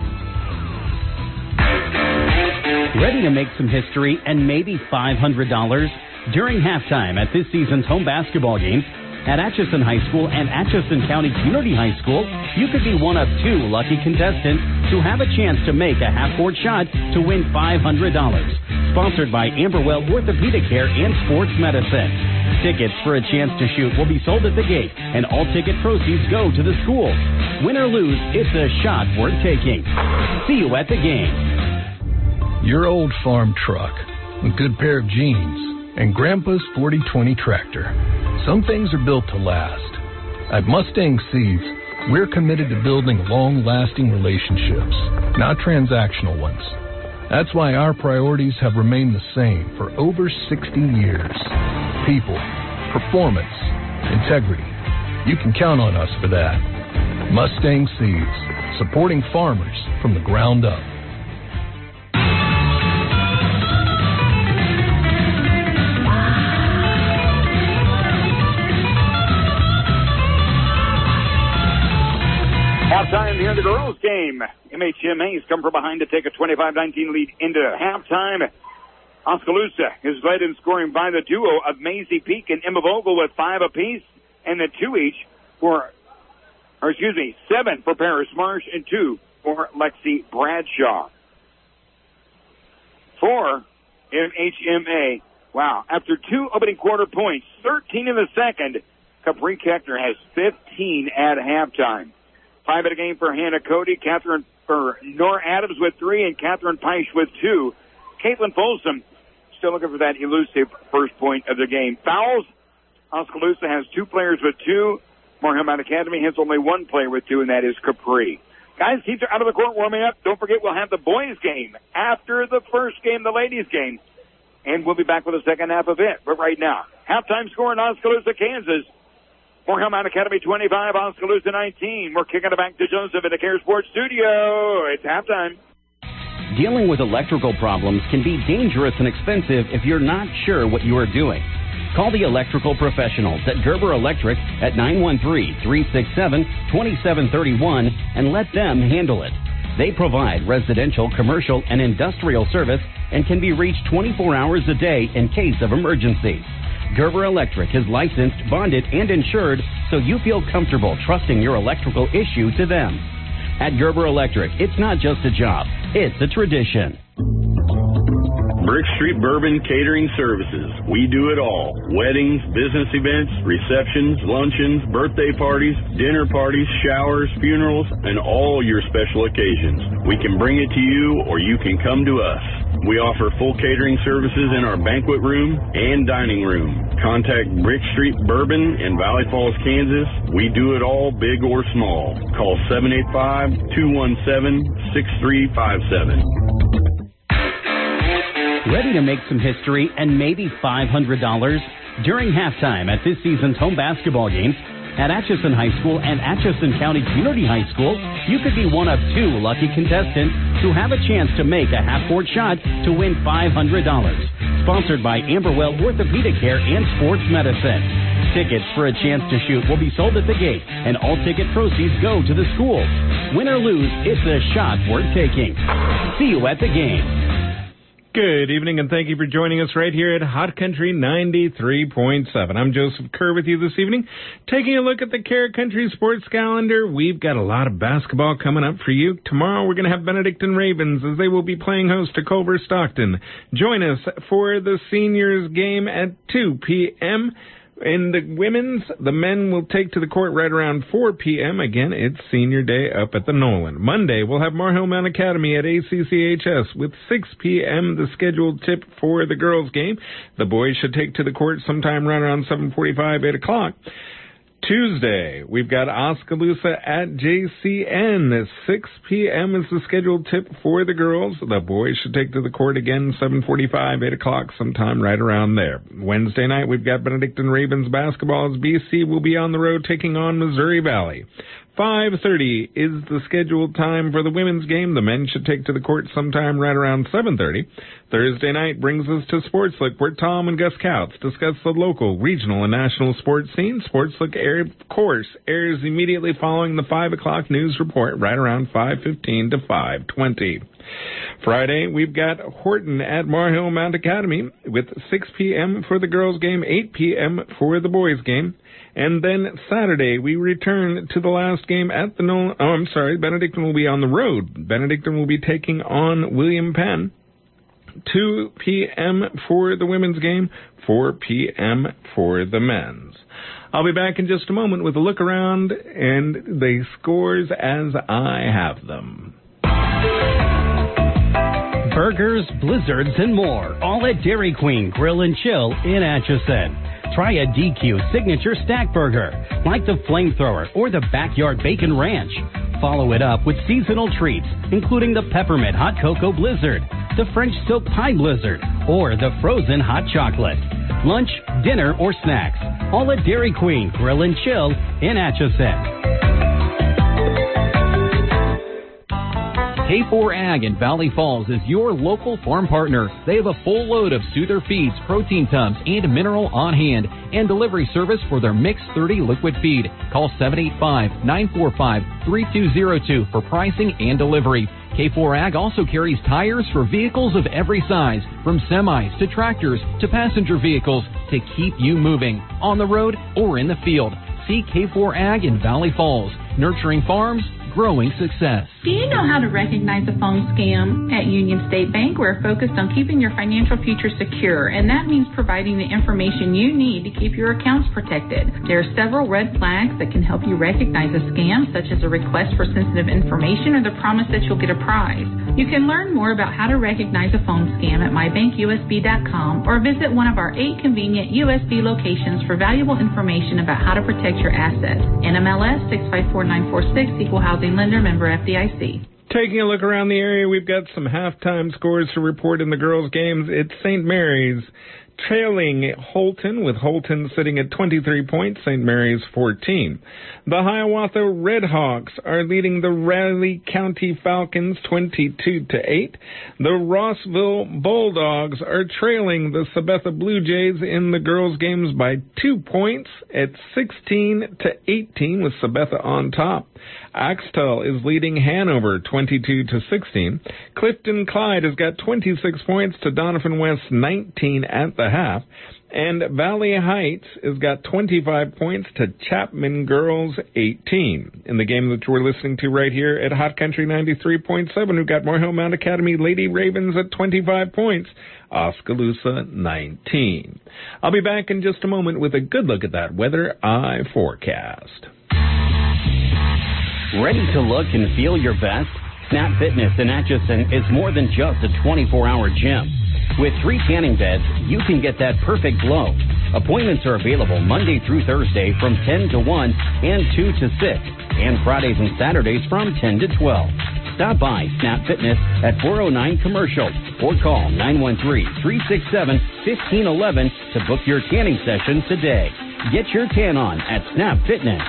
Ready to make some history and maybe $500? During halftime at this season's home basketball games at Atchison High School and Atchison County Community High School, you could be one of 2 lucky contestants who have a chance to make a half-court shot to win $500. Sponsored by Amberwell Orthopedic Care and Sports Medicine. Tickets for a chance to shoot will be sold at the gate, and all ticket proceeds go to the school. Win or lose, it's a shot worth taking. See you at the game. Your old farm truck, a good pair of jeans, and Grandpa's 40/20 tractor. Some things are built to last. At Mustang Seeds, We're committed to building long-lasting relationships, not transactional ones. That's why our priorities have remained the same for over 60 years. People, performance, integrity. You can count on us for that. Mustang Seeds, supporting farmers from the ground up. Halftime here in the girls' game. MHMA's come from behind to take a 25-19 lead into halftime. Oskaloosa is led in scoring by the duo of Maisie Peak and Emma Vogel with 5 apiece, and the 2 each for, 7 for Paris Marsh and 2 for Lexi Bradshaw. For MHMA, wow, after 2 opening quarter points, 13 in the second, Capri Keckner has 15 at halftime. 5 at a game for Hannah Cody, Nora Adams with 3, and Catherine Peisch with 2. Caitlin Folsom still looking for that elusive first point of the game. Fouls, Oskaloosa has 2 players with 2. Moorhead Mountain Academy has only 1 player with 2, and that is Capri. Guys, teams are out of the court warming up. Don't forget we'll have the boys' game after the first game, the ladies' game. And we'll be back with the second half of it. But right now, halftime score in Oskaloosa, Kansas. Moorhead Mountain Academy 25, Oskaloosa 19. We're kicking it back to Joseph in the Care Sports Studio. It's halftime. Dealing with electrical problems can be dangerous and expensive if you're not sure what you are doing. Call the electrical professionals at Gerber Electric at 913-367-2731 and let them handle it. They provide residential, commercial, and industrial service and can be reached 24 hours a day in case of emergency. Gerber Electric is licensed, bonded, and insured, so you feel comfortable trusting your electrical issue to them. At Gerber Electric, it's not just a job, it's a tradition. Brick Street Bourbon Catering Services. We do it all. Weddings, business events, receptions, luncheons, birthday parties, dinner parties, showers, funerals, and all your special occasions. We can bring it to you or you can come to us. We offer full catering services in our banquet room and dining room. Contact Brick Street Bourbon in Valley Falls, Kansas. We do it all, big or small. Call 785-217-6357. Ready to make some history and maybe $500? During halftime at this season's home basketball games at Atchison High School and Atchison County Community High School, you could be one of 2 lucky contestants who have a chance to make a half-court shot to win $500. Sponsored by Amberwell Orthopedic Care and Sports Medicine. Tickets for a chance to shoot will be sold at the gate, and all ticket proceeds go to the school. Win or lose, it's a shot worth taking. See you at the game. Good evening, and thank you for joining us right here at Hot Country 93.7. I'm Joseph Kerr with you this evening. Taking a look at the Care Country sports calendar, we've got a lot of basketball coming up for you. Tomorrow we're going to have Benedictine Ravens as they will be playing host to Culver Stockton. Join us for the seniors game at 2 p.m., In the women's, the men will take to the court right around 4 p.m. Again, it's senior day up at the Nolan. Monday, we'll have Moorhead Mountain Academy at ACCHS with 6 p.m. the scheduled tip for the girls' game. The boys should take to the court sometime right around 7:45, 8 o'clock. Tuesday, we've got Oskaloosa at JCN. 6 p.m. is the scheduled tip for the girls. The boys should take to the court again 7:45, 8 o'clock, sometime right around there. Wednesday night, we've got Benedictine Ravens basketball as BC will be on the road taking on Missouri Valley. 5:30 is the scheduled time for the women's game. The men should take to the court sometime right around 7:30. Thursday night brings us to Sports Look, where Tom and Gus Couts discuss the local, regional, and national sports scene. Sports Look, of course, airs immediately following the 5 o'clock news report right around 5:15 to 5:20. Friday, we've got Horton at Moorhead Mountain Academy with 6 p.m. for the girls' game, 8 p.m. for the boys' game. And then Saturday, we return to the last game at the Benedictine will be on the road. Benedictine will be taking on William Penn. 2 p.m. for the women's game, 4 p.m. for the men's. I'll be back in just a moment with a look around and the scores as I have them. Burgers, blizzards, and more, all at Dairy Queen Grill and Chill in Atchison. Try a DQ Signature Stack Burger, like the Flamethrower or the Backyard Bacon Ranch. Follow it up with seasonal treats, including the Peppermint Hot Cocoa Blizzard, the French Silk Pie Blizzard, or the Frozen Hot Chocolate. Lunch, dinner, or snacks, all at Dairy Queen Grill and Chill in Atchison. K4 Ag in Valley Falls is your local farm partner. They have a full load of Soother feeds, protein tubs, and mineral on hand, and delivery service for their Mix 30 liquid feed. Call 785-945-3202 for pricing and delivery. K4 Ag also carries tires for vehicles of every size, from semis to tractors to passenger vehicles, to keep you moving on the road or in the field. See K4 Ag in Valley Falls, nurturing farms, growing success. Do you know how to recognize a phone scam? At Union State Bank, we're focused on keeping your financial future secure, and that means providing the information you need to keep your accounts protected. There are several red flags that can help you recognize a scam, such as a request for sensitive information or the promise that you'll get a prize. You can learn more about how to recognize a phone scam at mybankusb.com or visit one of our 8 convenient USB locations for valuable information about how to protect your assets. NMLS 654946, Equal Housing Lender, member FDIC. Taking a look around the area, we've got some halftime scores to report in the girls' games. It's St. Mary's trailing Holton, with Holton sitting at 23 points, St. Mary's 14. The Hiawatha Redhawks are leading the Raleigh County Falcons 22-8. The Rossville Bulldogs are trailing the Sabetha Blue Jays in the girls' games by 2 points at 16-18, with Sabetha on top. Axtell is leading Hanover 22-16. Clifton Clyde has got 26 points to Donovan West 19 at the half. And Valley Heights has got 25 points to Chapman Girls 18. In the game that we're listening to right here at Hot Country 93.7, we've got Morehill Mount Academy Lady Ravens at 25 points. Oskaloosa 19. I'll be back in just a moment with a good look at that weather eye forecast. Ready to look and feel your best? Snap Fitness in Atchison is more than just a 24-hour gym. With 3 tanning beds, you can get that perfect glow. Appointments are available Monday through Thursday from 10 to 1 and 2 to 6, and Fridays and Saturdays from 10 to 12. Stop by Snap Fitness at 409 Commercial or call 913-367-1511 to book your tanning session today. Get your tan on at Snap Fitness.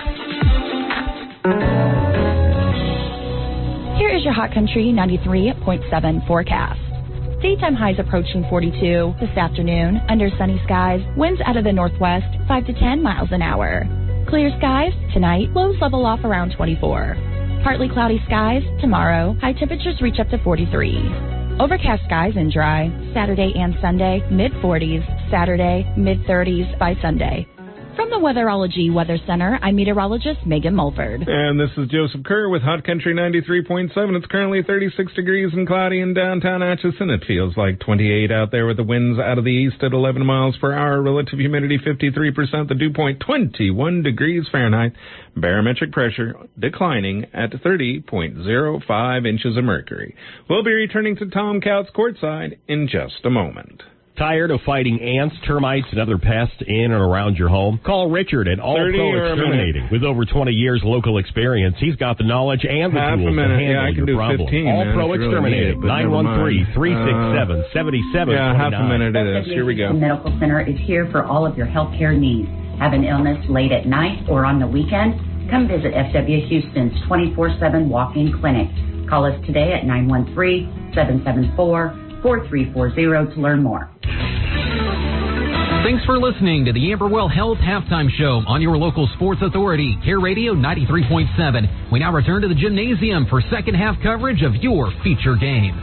Here is your Hot Country 93.7 forecast. Daytime highs approaching 42 this afternoon. Under sunny skies, winds out of the northwest 5 to 10 miles an hour. Clear skies tonight, lows level off around 24. Partly cloudy skies tomorrow, high temperatures reach up to 43. Overcast skies and dry. Saturday and Sunday, mid-40s. Saturday, mid-30s by Sunday. From the Weatherology Weather Center, I'm meteorologist Megan Mulford. And this is Joseph Kerr with Hot Country 93.7. It's currently 36 degrees and cloudy in downtown Atchison. It feels like 28 out there with the winds out of the east at 11 miles per hour. Relative humidity 53%. The dew point 21 degrees Fahrenheit. Barometric pressure declining at 30.05 inches of mercury. We'll be returning to Tom Couts courtside in just a moment. Tired of fighting ants, termites, and other pests in and around your home? Call Richard at All Pro Exterminating. With over 20 years local experience, he's got the knowledge and the tools to handle your problem. 15, All Pro Exterminating, 913-367-7729. Yeah, half a minute it is. Here we go. The Medical Center is here for all of your healthcare needs. Have an illness late at night or on the weekend? Come visit FW Houston's 24/7 walk-in clinic. Call us today at 913-774-4340 to learn more. Thanks for listening to the Amberwell Health Halftime Show on your local sports authority, Care Radio 93.7. We now return to the gymnasium for second half coverage of your feature game.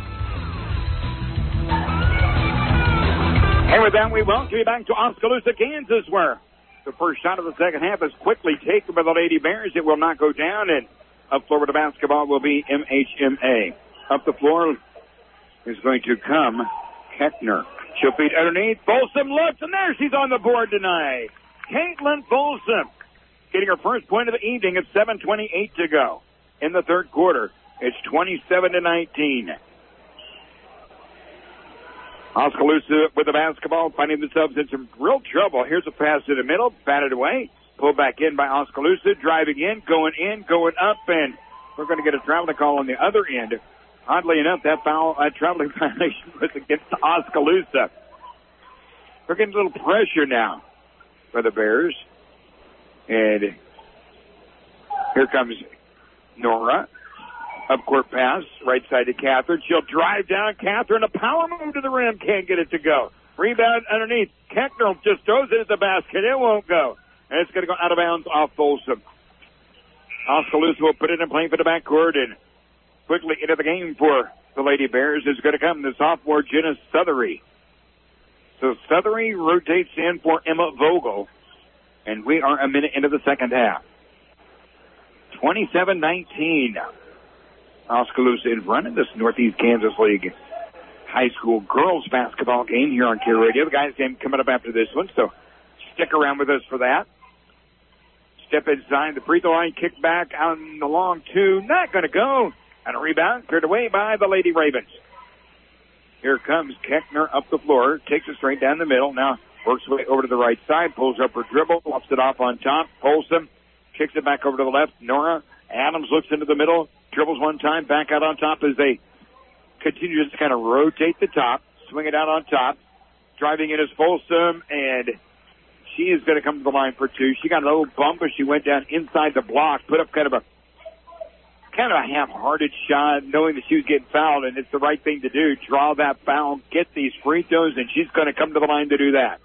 And with that, we welcome you back to Oskaloosa, Kansas, where the first shot of the second half is quickly taken by the Lady Bears. It will not go down, and up floor with the basketball will be MHMA. Up the floor is going to come Keckner. She'll feed underneath. Folsom looks, and there she's on the board tonight. Caitlin Folsom getting her first point of the evening at 7:28 to go in the third quarter. It's 27-19. Oskaloosa with the basketball, finding themselves in some real trouble. Here's a pass to the middle, batted away, pulled back in by Oskaloosa, driving in, going up, and we're going to get a traveling call on the other end. Oddly enough, that traveling violation was against Oskaloosa. We're getting a little pressure now for the Bears. And here comes Nora. Up-court pass, right side to Catherine. She'll drive down. Catherine, a power move to the rim. Can't get it to go. Rebound underneath. Keckner just throws it at the basket. It won't go. And it's going to go out of bounds off Folsom. Oskaloosa will put it in play for the backcourt, and quickly into the game for the Lady Bears is going to come the sophomore Jenna Sothery. So Sothery rotates in for Emma Vogel, and we are a minute into the second half. 27-19. Oskaloosa in front of this Northeast Kansas League high school girls basketball game here on Care Radio. The guys' game coming up after this one, so stick around with us for that. Step inside the free throw line, kick back out in the long two, not going to go. And a rebound cleared away by the Lady Ravens. Here comes Keckner up the floor, takes it straight down the middle, now works her way over to the right side, pulls up her dribble, lofts it off on top, Folsom, kicks it back over to the left. Nora Adams looks into the middle, dribbles one time, back out on top as they continue to kind of rotate the top, swing it out on top. Driving in is Folsom, and she is going to come to the line for two. She got a little bump as she went down inside the block, put up kind of a half-hearted shot, knowing that she was getting fouled, and it's the right thing to do. Draw that foul, get these free throws, and she's going to come to the line to do that.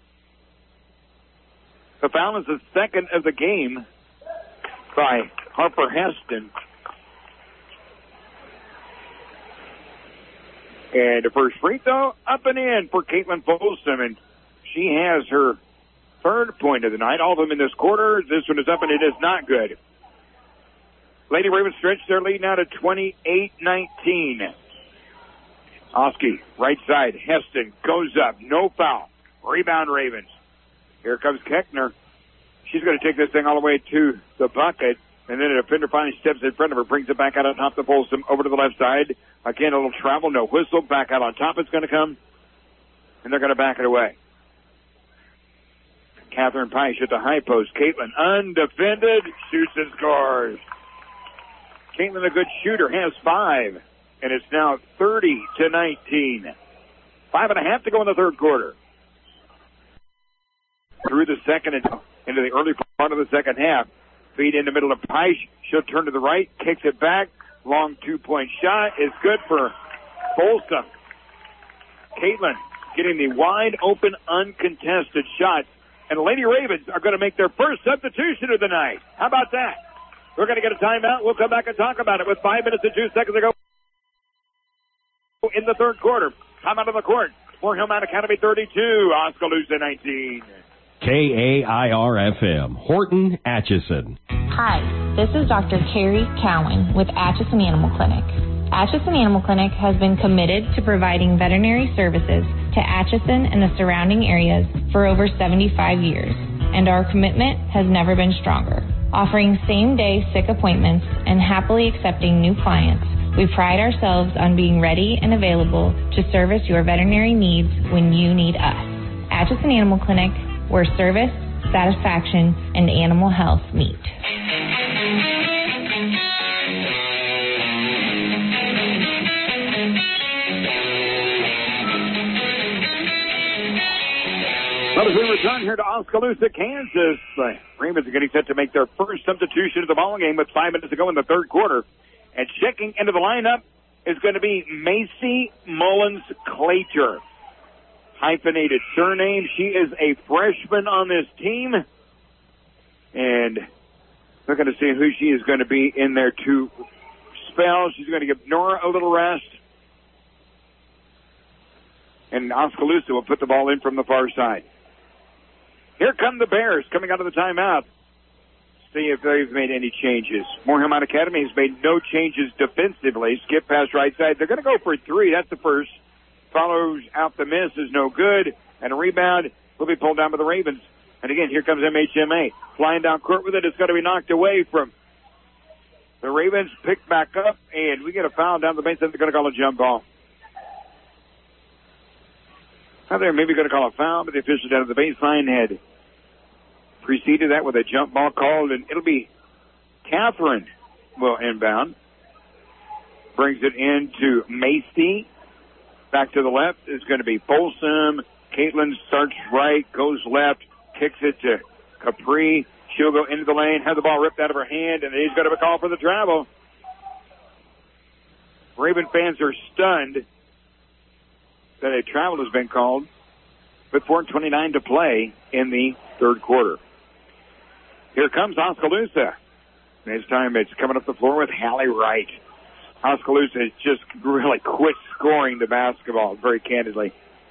The foul is the second of the game by Harper Heston. And the first free throw up and in for Caitlin Folsom, and she has her third point of the night. All of them in this quarter. This one is up, and it is not good. Lady Ravens stretch their lead now to 28-19. Oski, right side. Heston goes up. No foul. Rebound Ravens. Here comes Keckner. She's going to take this thing all the way to the bucket. And then a defender finally steps in front of her, brings it back out on top to Folsom, over to the left side. Again, a little travel, no whistle. Back out on top it's going to come. And they're going to back it away. Catherine Peisch at the high post. Caitlin undefended, shoots and scores. Caitlin, a good shooter, has 5. And it's now 30-19. 5.5 to go in the third quarter. Through the second into the early part of the second half. Feed in the middle of Peisch. She'll turn to the right, kicks it back. Long 2-point shot is good for Folsom. Caitlin getting the wide open, uncontested shot. And the Lady Ravens are going to make their first substitution of the night. How about that? We're going to get a timeout. We'll come back and talk about it with 5 minutes and 2 seconds to go in the third quarter. Timeout on the court. Moore Hillman Academy 32, Oskaloosa 19. KAIR-FM, Horton, Atchison. Hi, this is Dr. Carrie Cowan with Atchison Animal Clinic. Atchison Animal Clinic has been committed to providing veterinary services to Atchison and the surrounding areas for over 75 years, and our commitment has never been stronger. Offering same-day sick appointments and happily accepting new clients, we pride ourselves on being ready and available to service your veterinary needs when you need us. Atchison Animal Clinic, where service, satisfaction, and animal health meet. Well, as we return here to Oskaloosa, Kansas, the Ravens are getting set to make their first substitution of the ballgame with 5 minutes to go in the third quarter. And checking into the lineup is going to be Macy Mullins-Clater. Hyphenated surname. She is a freshman on this team. And we're going to see who she is going to be in there to spell. She's going to give Nora a little rest. And Oskaloosa will put the ball in from the far side. Here come the Bears coming out of the timeout. See if they've made any changes. Moore Hillman Academy has made no changes defensively. Skip past right side. They're going to go for 3. That's the first. Follows out the miss is no good. And a rebound will be pulled down by the Ravens. And again, here comes MHMA. Flying down court with it. It's going to be knocked away from the Ravens. Picked back up. And we get a foul down the baseline. They're going to call a jump ball. Now they're maybe going to call a foul, but the official down at the baseline had preceded that with a jump ball called, and it'll be Catherine will inbound. Brings it into Macy. Back to the left is going to be Folsom. Caitlin starts right, goes left, kicks it to Capri. She'll go into the lane, have the ball ripped out of her hand, and he's going to have a call for the travel. Raven fans are stunned that a travel has been called, with 4:29 to play in the third quarter. Here comes Oskaloosa. This time it's coming up the floor with Hallie Wright. Oskaloosa has just really quit scoring the basketball, very candidly.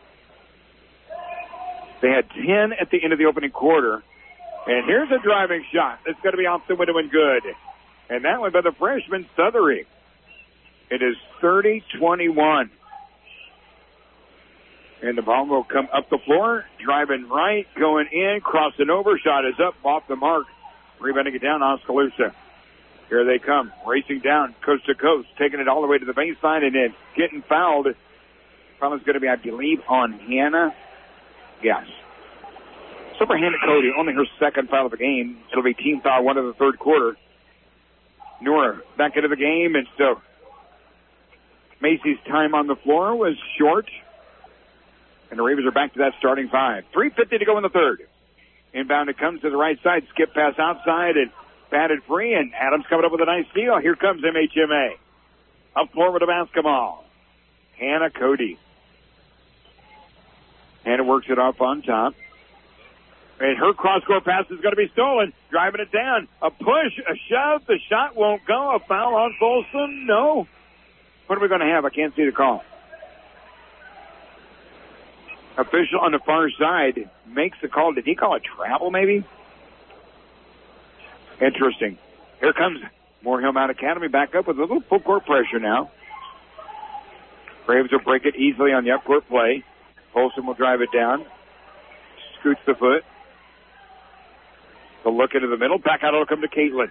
They had 10 at the end of the opening quarter. And here's a driving shot. It's going to be off the window and good. And that one by the freshman, Sothery. It is 30-21. And the ball will come up the floor, driving right, going in, crossing over. Shot is up, off the mark. Rebounding it down, Oskaloosa. Here they come, racing down coast to coast, taking it all the way to the baseline and then getting fouled. Foul is going to be, I believe, on Hannah. Yes. So for Hannah Cody, only her second foul of the game. It'll be team foul 1 of the third quarter. Nora back into the game, and so Macy's time on the floor was short. And the Ravens are back to that starting 5. 3:50 to go in the third. Inbound, it comes to the right side, skip pass outside, and batted free, and Adams coming up with a nice steal. Here comes MHMA. Up floor with the basketball. Hannah Cody. Hannah works it off on top. And her cross-court pass is going to be stolen. Driving it down. A push, a shove. The shot won't go. A foul on Folsom? No. What are we going to have? I can't see the call. Official on the far side makes the call. Did he call a travel, maybe? Interesting. Here comes Moorhill Mount Academy back up with a little full court pressure now. Braves will break it easily on the up-court play. Folsom will drive it down. Scoots the foot. They'll look into the middle. Back out it'll come to Caitlin.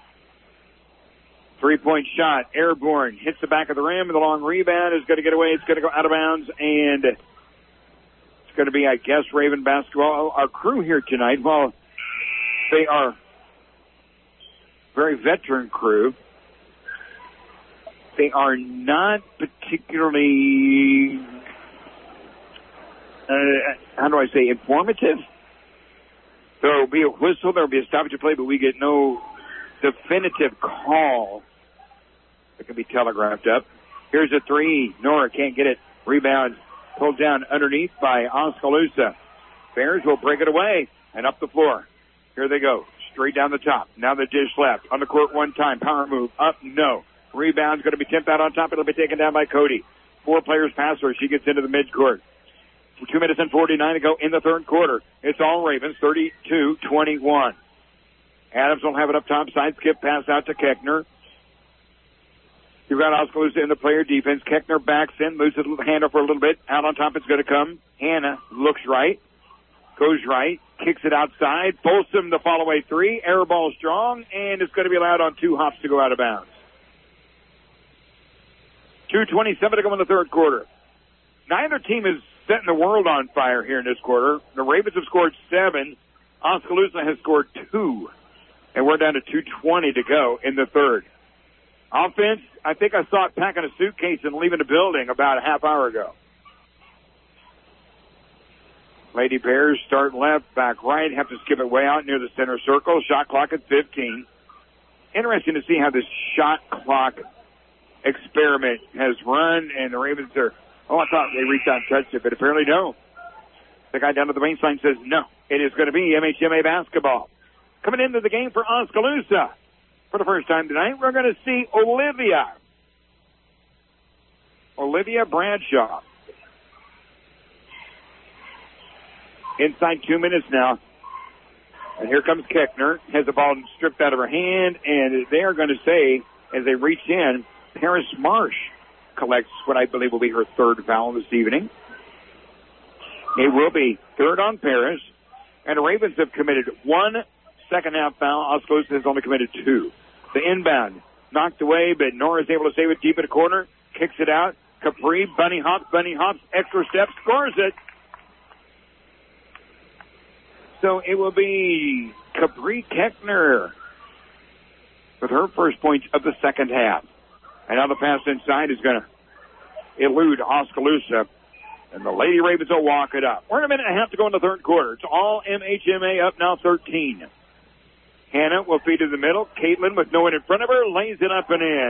3-point shot. Airborne. Hits the back of the rim. The long rebound is going to get away. It's going to go out of bounds. And it's going to be, I guess, Raven basketball. Our crew here tonight, well, they are very veteran crew. They are not particularly, how do I say, informative. There will be a whistle, there will be a stoppage of play, but we get no definitive call that can be telegraphed up. Here's a three. Nora can't get it. Rebound pulled down underneath by Oskaloosa. Bears will break it away and up the floor. Here they go. Straight down the top. Now the dish left. On the court one time. Power move. Up. No. Rebound's going to be tipped out on top. It'll be taken down by Cody. 4 players pass her. She gets into the midcourt. 2 minutes and 49 to go in the third quarter. It's all Ravens. 32-21. Adams will have it up top side. Skip pass out to Keckner. You've got Oskaloosa in the player defense. Keckner backs in. Moves the handle for a little bit. Out on top it's going to come. Hannah looks right. Goes right. Kicks it outside. Folsom the follow-away three. Air ball strong. And it's going to be allowed on 2 hops to go out of bounds. 2:27 to go in the third quarter. Neither team is setting the world on fire here in this quarter. The Ravens have scored 7. Oskaloosa has scored 2. And we're down to 2:20 to go in the third. Offense, I think I saw it packing a suitcase and leaving the building about a half hour ago. Lady Bears start left, back right, have to skip it way out near the center circle. Shot clock at 15. Interesting to see how this shot clock experiment has run, and the Ravens are, I thought they reached out and touched it, but apparently no. The guy down to the baseline says no. It is going to be MHMA basketball. Coming into the game for Oskaloosa. For the first time tonight, we're going to see Olivia Bradshaw. Inside 2 minutes now. And here comes Keckner. Has the ball stripped out of her hand. And they are going to say, as they reach in, Paris Marsh collects what I believe will be her third foul this evening. It will be third on Paris. And the Ravens have committed 1 second-half foul. Oskaloosa has only committed 2. The inbound knocked away, but Nora is able to save it deep in the corner. Kicks it out. Capri, bunny hops, extra step, scores it. So it will be Capri Keckner with her first point of the second half. And now the pass inside is going to elude Oskaloosa. And the Lady Ravens will walk it up. We're in a minute and a half to go in the third quarter. It's all MHMA up now 13. Hannah will feed to the middle. Caitlin with no one in front of her lays it up and in.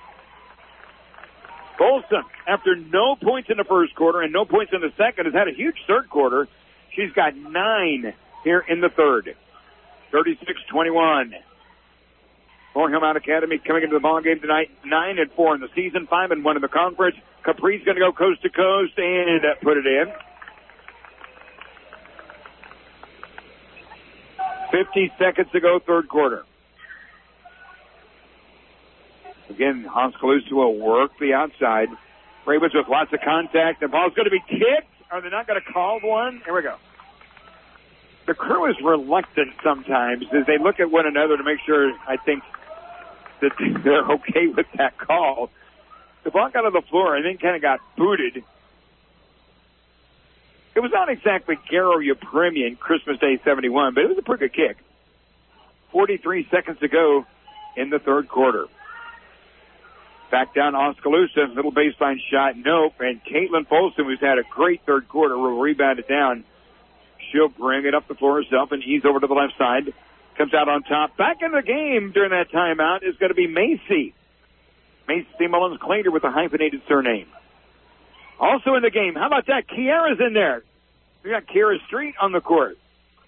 Folsom, after no points in the first quarter and no points in the second, has had a huge third quarter. She's got 9 here in the third. 36-21. Moore Mount Academy coming into the ball game tonight, 9-4 in the season, 5-1 in the conference. Capri's going to go coast to coast and put it in. 50 seconds to go, third quarter. Again, Oskaloosa will work the outside. Ravens with lots of contact. The ball's going to be kicked. Are they not going to call one? Here we go. The crew is reluctant sometimes as they look at one another to make sure, I think, that they're okay with that call. The ball got on the floor and then kind of got booted. It was not exactly Garo Yepremian Christmas Day 71, but it was a pretty good kick. 43 seconds to go in the third quarter. Back down Oskaloosa, little baseline shot, nope. And Caitlin Folsom, who's had a great third quarter, will rebound it down. She'll bring it up the floor herself and ease over to the left side. Comes out on top. Back in the game during that timeout is going to be Macy. Macy Mullins-Clater with a hyphenated surname. Also in the game, how about that? Kiara's in there. We got Kiara Street on the court.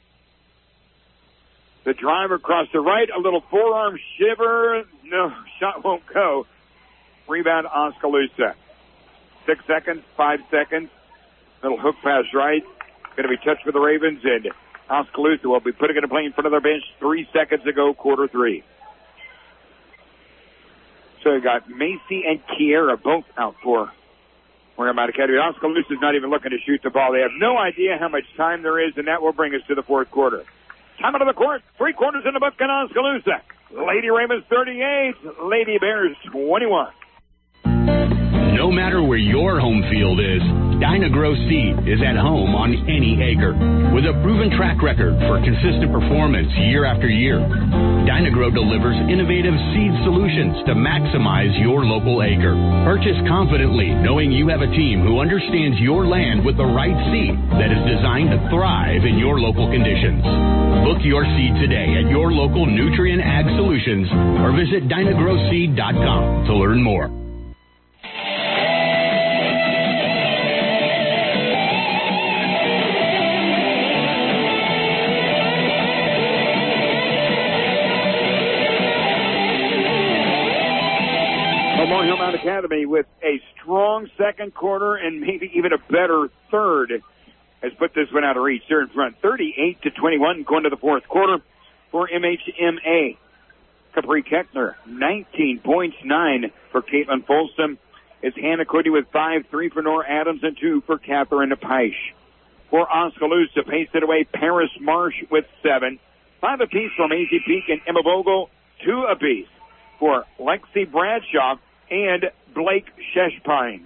The drive across the right, a little forearm shiver. No, shot won't go. Rebound Oskaloosa. 6 seconds, 5 seconds. Little hook pass right. Going to be touched for the Ravens, and Oskaloosa will be putting it in play in front of their bench 3 seconds to go, quarter 3. So you got Macy and Kiera both out for Mount Academy. Oskaloosa's not even looking to shoot the ball. They have no idea how much time there is, and that will bring us to the fourth quarter. Time out of the court. 3 quarters in the book in Oskaloosa. Lady Ravens 38, Lady Bears 21. No matter where your home field is, Dyna-Gro Seed is at home on any acre. With a proven track record for consistent performance year after year, Dyna-Gro delivers innovative seed solutions to maximize your local acre. Purchase confidently, knowing you have a team who understands your land with the right seed that is designed to thrive in your local conditions. Book your seed today at your local Nutrien Ag Solutions or visit dynagroseed.com to learn more. Mount Academy with a strong second quarter and maybe even a better third has put this one out of reach. They're in front 38-21 going to the fourth quarter for MHMA. Capri Keckner, 19 points, 9 for Caitlin Folsom. It's Hannah Cody with 5, 3 for Nora Adams, and 2 for Catherine Peisch. For Oskaloosa, pace it away, Paris Marsh with 7. 5 apiece for Maisie Peak and Emma Vogel, 2 apiece for Lexi Bradshaw and Blake Sheshpine.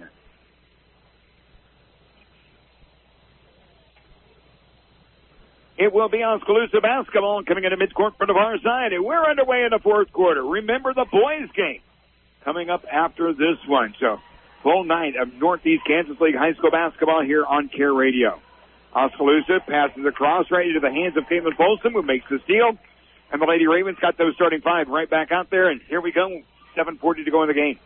It will be Oskaloosa basketball coming into midcourt from the far side, and we're underway in the fourth quarter. Remember the boys' game coming up after this one. So, full night of Northeast Kansas League High School basketball here on Care Radio. Oskaloosa passes across right into the hands of Caitlin Folsom, who makes the steal. And the Lady Ravens got those starting 5 right back out there, and here we go. 7:40 to go in the game.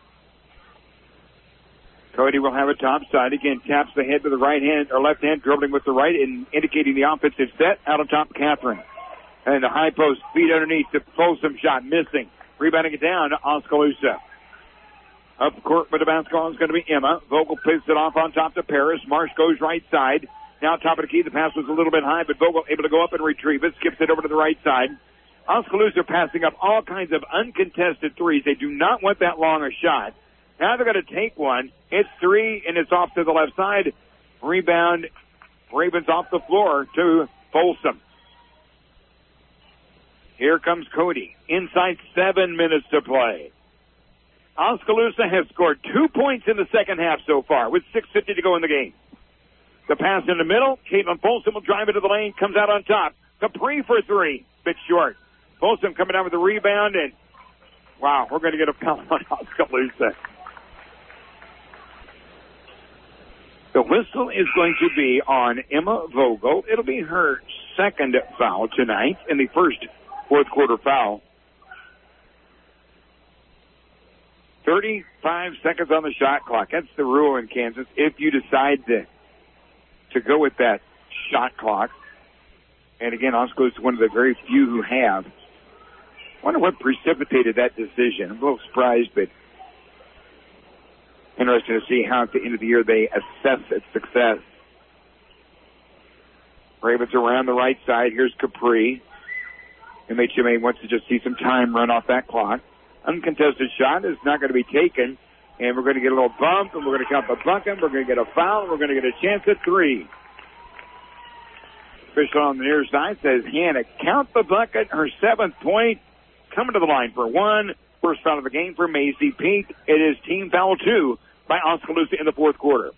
Cody will have a top side. Again, taps the head with the right hand, or left hand, dribbling with the right and indicating the offensive set. Out on top, Catherine. And the high post, feet underneath, the Folsom shot missing. Rebounding it down to Oskaloosa. Up court with the basketball is going to be Emma. Vogel picks it off on top to Paris. Marsh goes right side. Now top of the key. The pass was a little bit high, but Vogel able to go up and retrieve it. Skips it over to the right side. Oskaloosa passing up all kinds of uncontested threes. They do not want that long a shot. Now they're going to take one. It's 3, and it's off to the left side. Rebound, Ravens off the floor to Folsom. Here comes Cody. Inside 7 minutes to play. Oskaloosa has scored 2 points in the second half so far with 6:50 to go in the game. The pass in the middle. Caitlin Folsom will drive into the lane, comes out on top. Capri for three. Bit short. Folsom coming down with the rebound, and wow, we're going to get a foul on Oskaloosa. The whistle is going to be on Emma Vogel. It'll be her second foul tonight in the first fourth quarter foul. 35 seconds on the shot clock. That's the rule in Kansas. If you decide to go with that shot clock, and again, Oskaloosa is one of the very few who have. I wonder what precipitated that decision. I'm a little surprised, but interesting to see how at the end of the year they assess its success. Ravens around the right side. Here's Capri. MHMA wants to just see some time run off that clock. Uncontested shot is not going to be taken, and we're going to get a little bump, and we're going to count the bucket. We're going to get a foul, and we're going to get a chance at three. Official on the near side says, Hannah, count the bucket, her 7th point, coming to the line for one. First foul of the game for Maisie Peak. It is team foul 2 by Oskaloosa in the fourth quarter.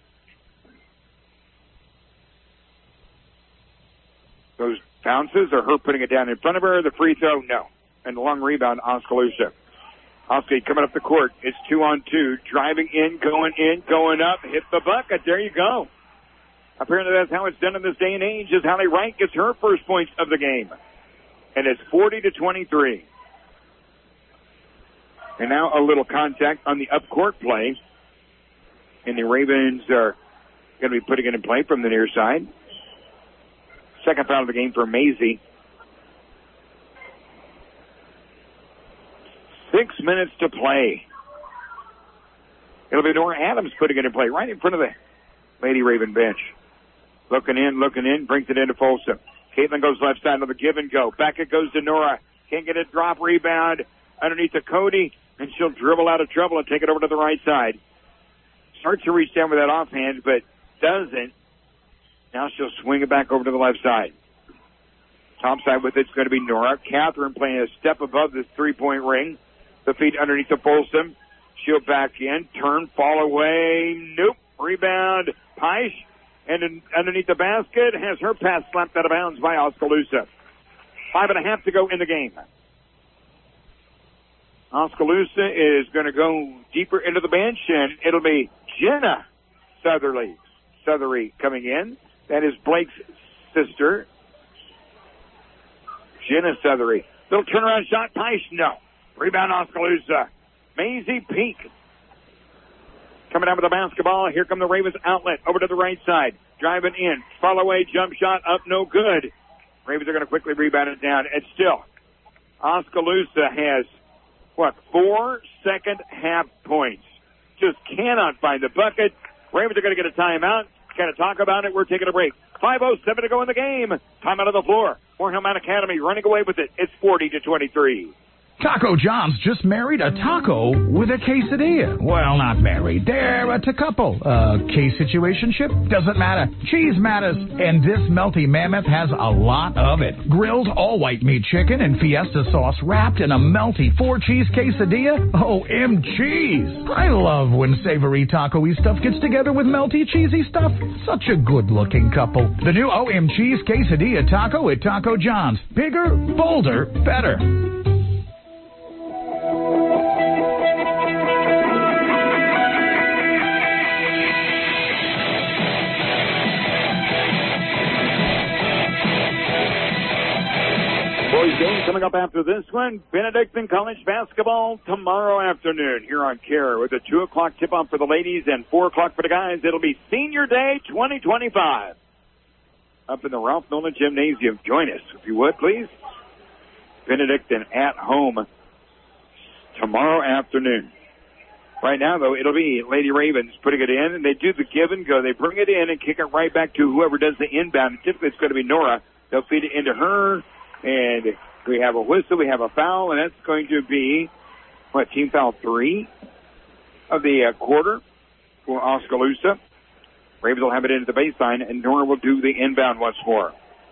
Those bounces are her putting it down in front of her. The free throw, no. And the long rebound, Oskaloosa. Oskaloosa coming up the court. It's 2-on-2. Driving in, going up. Hit the bucket. There you go. Apparently that's how it's done in this day and age, is Hallie Wright gets her first points of the game. And it's 40-23. And now a little contact on the up-court play. And the Ravens are going to be putting it in play from the near side. Second foul of the game for Maisie. 6 minutes to play. It'll be Nora Adams putting it in play right in front of the Lady Raven bench. Looking in, brings it into Folsom. Caitlin goes left side of the give and go. Back it goes to Nora. Can't get it, drop, rebound underneath to Cody, and she'll dribble out of trouble and take it over to the right side. Starts to reach down with that offhand, but doesn't. Now she'll swing it back over to the left side. Top side with it's going to be Nora. Catherine playing a step above this three-point ring. The feet underneath the Folsom. She'll back in, turn, fall away. Nope. Rebound. Peisch. And underneath the basket has her pass slapped out of bounds by Oskaloosa. 5.5 to go in the game. Oskaloosa is going to go deeper into the bench, and it'll be Jenna Sothery coming in. That is Blake's sister. Jenna Sothery. Little turnaround shot. Peisch, no. Rebound Oskaloosa. Maisie Peak. Coming down with the basketball. Here come the Ravens outlet. Over to the right side. Driving in. Fall away. Jump shot up. No good. Ravens are going to quickly rebound it down. And still, Oskaloosa has, 4 second half points. Just cannot find the bucket. Ravens are going to get a timeout. Kind of talk about it. We're taking a break. 5:07 to go in the game. Time out of the floor. Moore Mount Academy running away with it. It's 40-23. Taco John's just married a taco with a quesadilla. Well, not married. They're a couple. K-situationship? Doesn't matter. Cheese matters. And this melty mammoth has a lot of it. Grilled all-white meat chicken and fiesta sauce wrapped in a melty 4-cheese quesadilla. OMGs. I love when savory taco-y stuff gets together with melty cheesy stuff. Such a good-looking couple. The new OMGs quesadilla taco at Taco John's. Bigger, bolder, better. Boys game coming up after this one. Benedictine College basketball tomorrow afternoon here on KARE with a 2 o'clock tip-off for the ladies and 4 o'clock for the guys. It'll be Senior Day 2025 up in the Ralph Nolan Gymnasium. Join us, if you would, please. Benedictine at home tomorrow afternoon. Right now, though, it'll be Lady Ravens putting it in, and they do the give and go. They bring it in and kick it right back to whoever does the inbound. Typically, it's going to be Nora. They'll feed it into her. And we have a whistle, we have a foul, and that's going to be, team foul 3 of the quarter for Oskaloosa. Ravens will have it into the baseline, and Nora will do the inbound once more.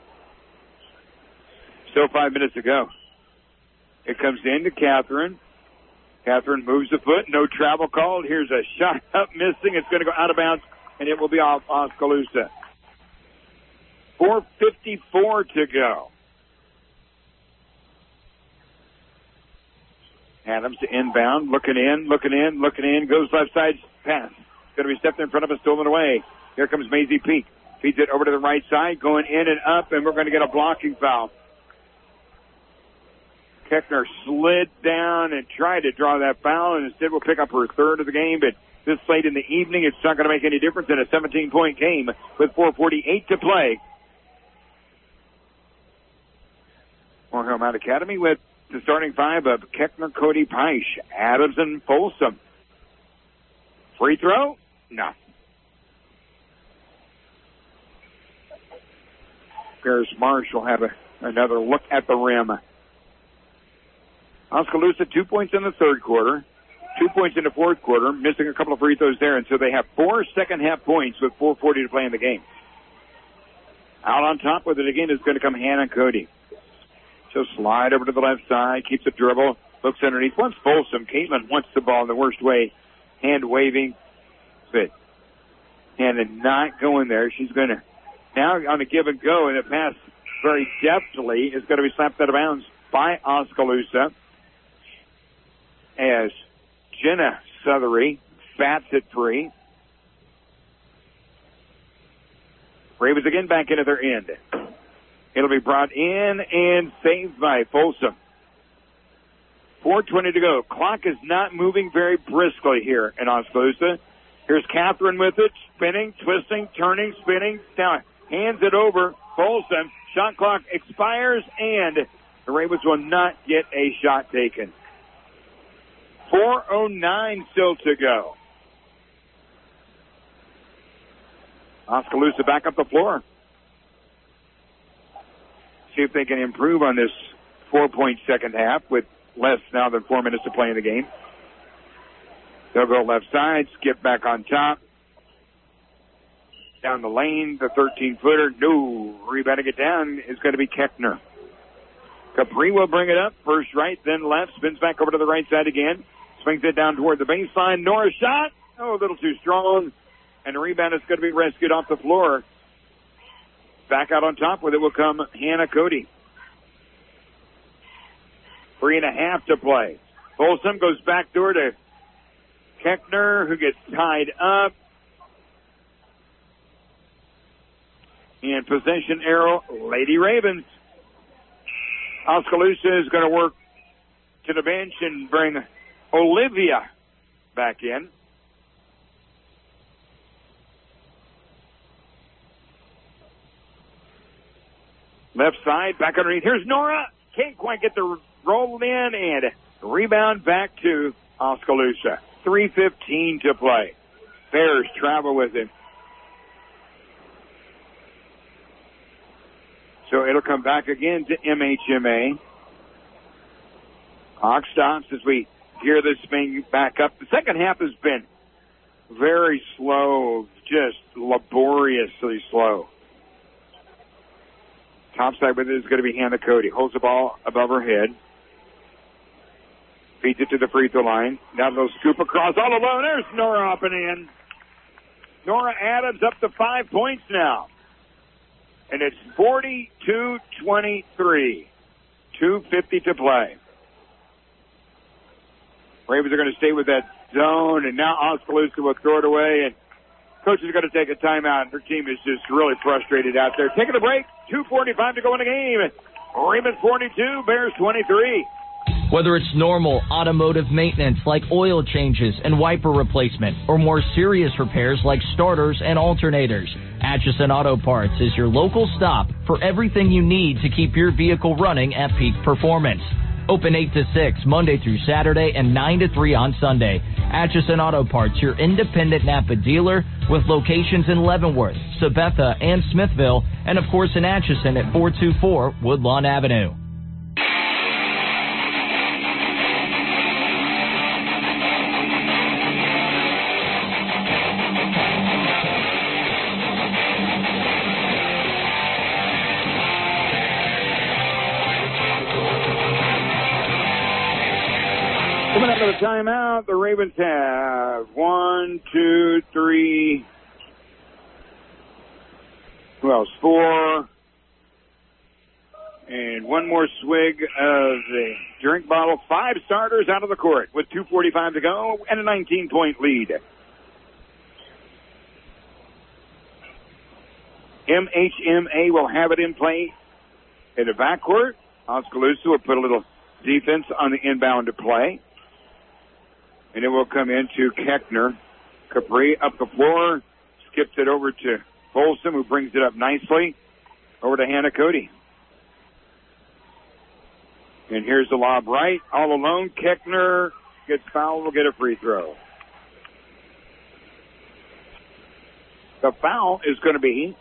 Still 5 minutes to go. It comes in to Catherine. Catherine moves the foot, no travel called. Here's a shot up, missing. It's going to go out of bounds, and it will be off Oskaloosa. 4:54 to go. Adams to inbound, looking in, goes left side, pass. Going to be stepped in front of us, stolen away. Here comes Maisie Peak. Feeds it over to the right side, going in and up, and we're going to get a blocking foul. Keckner slid down and tried to draw that foul, and instead will pick up her third of the game, but this late in the evening, it's not going to make any difference in a 17-point game with 4:48 to play. Moorhead Mount Academy with the starting five of Keckner, Cody Peisch, Adams, and Folsom. Free throw? No. Paris Marsh will have another look at the rim. Oskaloosa 2 points in the third quarter, 2 points in the fourth quarter, missing a couple of free throws there, and so they have 4 second-half points with 4:40 to play in the game. Out on top with it again is going to come Hannah Cody. She'll slide over to the left side, keeps a dribble, looks underneath. Once Folsom, Caitlin wants the ball in the worst way, hand waving, but Hannah not going there. She's going to now on a give and go, and the pass very deftly is going to be slapped out of bounds by Oskaloosa as Jenna Sothery bats it free. Ravens again back into their end. It'll be brought in and saved by Folsom. 4:20 to go. Clock is not moving very briskly here in Oskaloosa. Here's Catherine with it, spinning, twisting, turning, spinning. Now hands it over. Folsom. Shot clock expires, and the Ravens will not get a shot taken. 4:09 still to go. Oskaloosa back up the floor. See if they can improve on this 4-point second half with less now than 4 minutes to play in the game. They'll go left side, skip back on top. Down the lane, the 13-footer. No, rebounding it down is going to be Keckner. Capri will bring it up. First right, then left. Spins back over to the right side again. Swings it down toward the baseline. Nora shot. Oh, a little too strong. And the rebound is going to be rescued off the floor. Back out on top with it will come Hannah Cody. 3.5 to play. Folsom goes back door to Keckner, who gets tied up. And possession arrow, Lady Ravens. Oskaloosa is going to work to the bench and bring Olivia back in. Left side, back underneath. Here's Nora. Can't quite get the roll in, and rebound back to Oskaloosa. 3:15 to play. Bears travel with it. So it'll come back again to MHMA. Clock stops as we gear this thing back up. The second half has been very slow, just laboriously slow. Topside with it is going to be Hannah Cody. Holds the ball above her head. Feeds it to the free throw line. Now they'll scoop across all alone. There's Nora up and in. Nora Adams up to 5 points now. And it's 42-23. 2:50 to play. Ravens are going to stay with that zone, and now Oskaloosa will throw it away, and coach is going to take a timeout. Her team is just really frustrated out there. Taking a break. 2:45 to go in the game. Ravens 42, Bears 23. Whether it's normal automotive maintenance like oil changes and wiper replacement, or more serious repairs like starters and alternators, Atchison Auto Parts is your local stop for everything you need to keep your vehicle running at peak performance. Open 8 to 6 Monday through Saturday and 9 to 3 on Sunday. Atchison Auto Parts, your independent Napa dealer with locations in Leavenworth, Sabetha, and Smithville, and of course in Atchison at 424 Woodlawn Avenue. Coming up to the timeout, the Ravens have 1, 2, 3, who else? 4, And one more swig of the drink bottle. 5 starters out of the court with 2:45 to go and a 19-point lead. MHMA will have it in play in the backcourt. Oskaloosa will put a little defense on the inbound to play. And it will come into Keckner. Capri up the floor. Skips it over to Folsom, who brings it up nicely. Over to Hannah Cody. And here's the lob right. All alone. Keckner gets fouled. Will get a free throw. The foul is going to be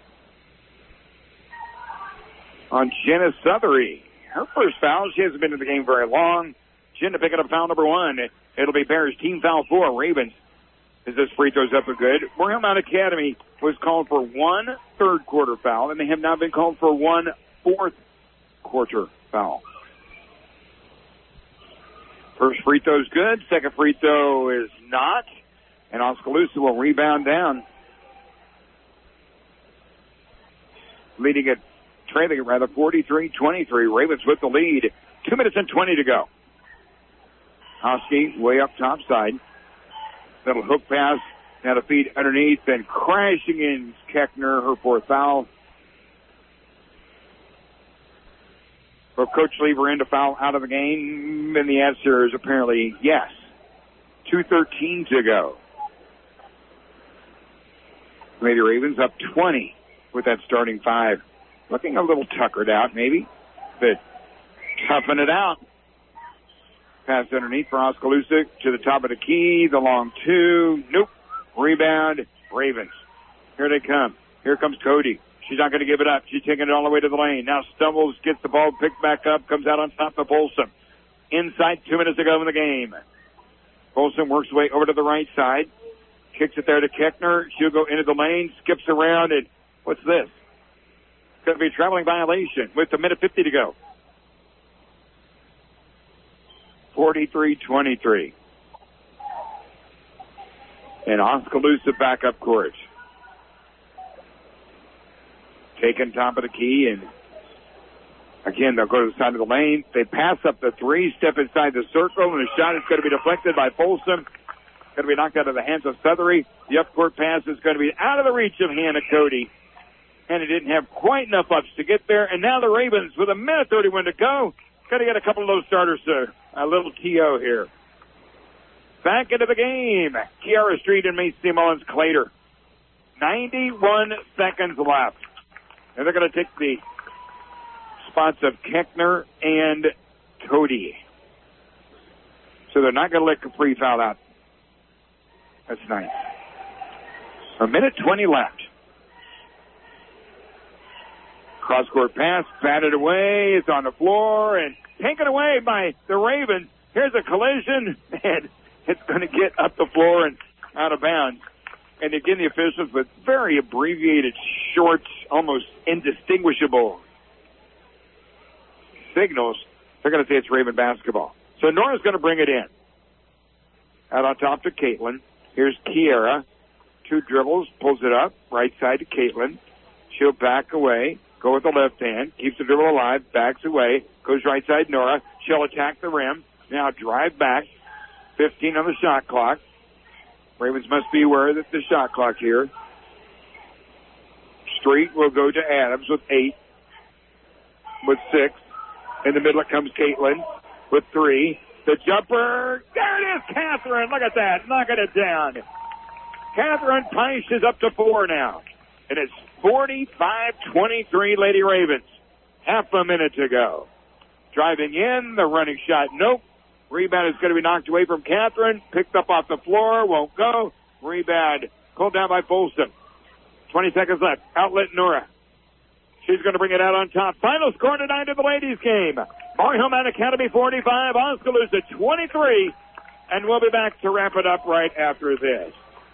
on Jenna Sothery. Her first foul. She hasn't been in the game very long. Jenna picking up foul number 1. It'll be Bears team foul 4. Ravens, as this free throws up a good. Moorhead Academy was called for 1 third-quarter foul, and they have now been called for 1 fourth-quarter foul. First free throw is good. Second free throw is not. And Oskaloosa will rebound down. Trailing it 43-23. Ravens with the lead. 2 minutes and 20 to go. Hosky way up top side. Little hook pass. Now the feed underneath. Then crashing in Keckner, her 4th foul. Will Coach Lever in to foul out of the game? And the answer is apparently yes. 2:13 to go. Lady Ravens up 20 with that starting 5. Looking a little tuckered out, maybe, but toughing it out. Pass underneath for Oskaloosa to the top of the key. The long 2. Nope. Rebound. Ravens. Here they come. Here comes Cody. She's not going to give it up. She's taking it all the way to the lane. Now stumbles, gets the ball picked back up, comes out on top of Folsom. Inside 2 minutes to go in the game. Folsom works way over to the right side. Kicks it there to Keckner. She'll go into the lane, skips around, and what's this? It's going to be a traveling violation with a minute 50 to go. 43-23. And Oskaloosa back up court. Taking top of the key, and again, they'll go to the side of the lane. They pass up the 3, step inside the circle, and the shot is going to be deflected by Folsom. Going to be knocked out of the hands of Sothery. The up-court pass is going to be out of the reach of Hannah Cody. And it didn't have quite enough ups to get there. And now the Ravens, with a minute 31 to go, got to get a couple of those starters to a little TO here. Back into the game. Kiara Street and Macy Mullins Clater. 91 seconds left. And they're going to take the spots of Keckner and Cody. So they're not going to let Capri foul out. That's nice. A minute 20 left. Cross-court pass, batted away. It's on the floor and taken away by the Ravens. Here's a collision, and it's going to get up the floor and out of bounds. And again, the officials with very abbreviated, short, almost indistinguishable signals, they're going to say it's Raven basketball. So Nora's going to bring it in. Out on top to Caitlin. Here's Kiara. 2 dribbles, pulls it up, right side to Caitlin. She'll back away. Go with the left hand. Keeps the dribble alive. Backs away. Goes right side Nora. She'll attack the rim. Now drive back. 15 on the shot clock. Ravens must be aware that the shot clock here. Street will go to Adams with 8. With 6. In the middle it comes Caitlin with 3. The jumper. There it is, Catherine. Look at that. Knocking it down. Catherine Peisch is up to 4 now. And it's 45-23 Lady Ravens. Half a minute to go. Driving in, the running shot, nope. Rebound is going to be knocked away from Catherine. Picked up off the floor, won't go. Rebound pulled down by Folsom. 20 seconds left. Outlet Nora. She's going to bring it out on top. Final score tonight of the ladies' game. Moorhead Academy 45, Oskaloosa 23. And we'll be back to wrap it up right after this.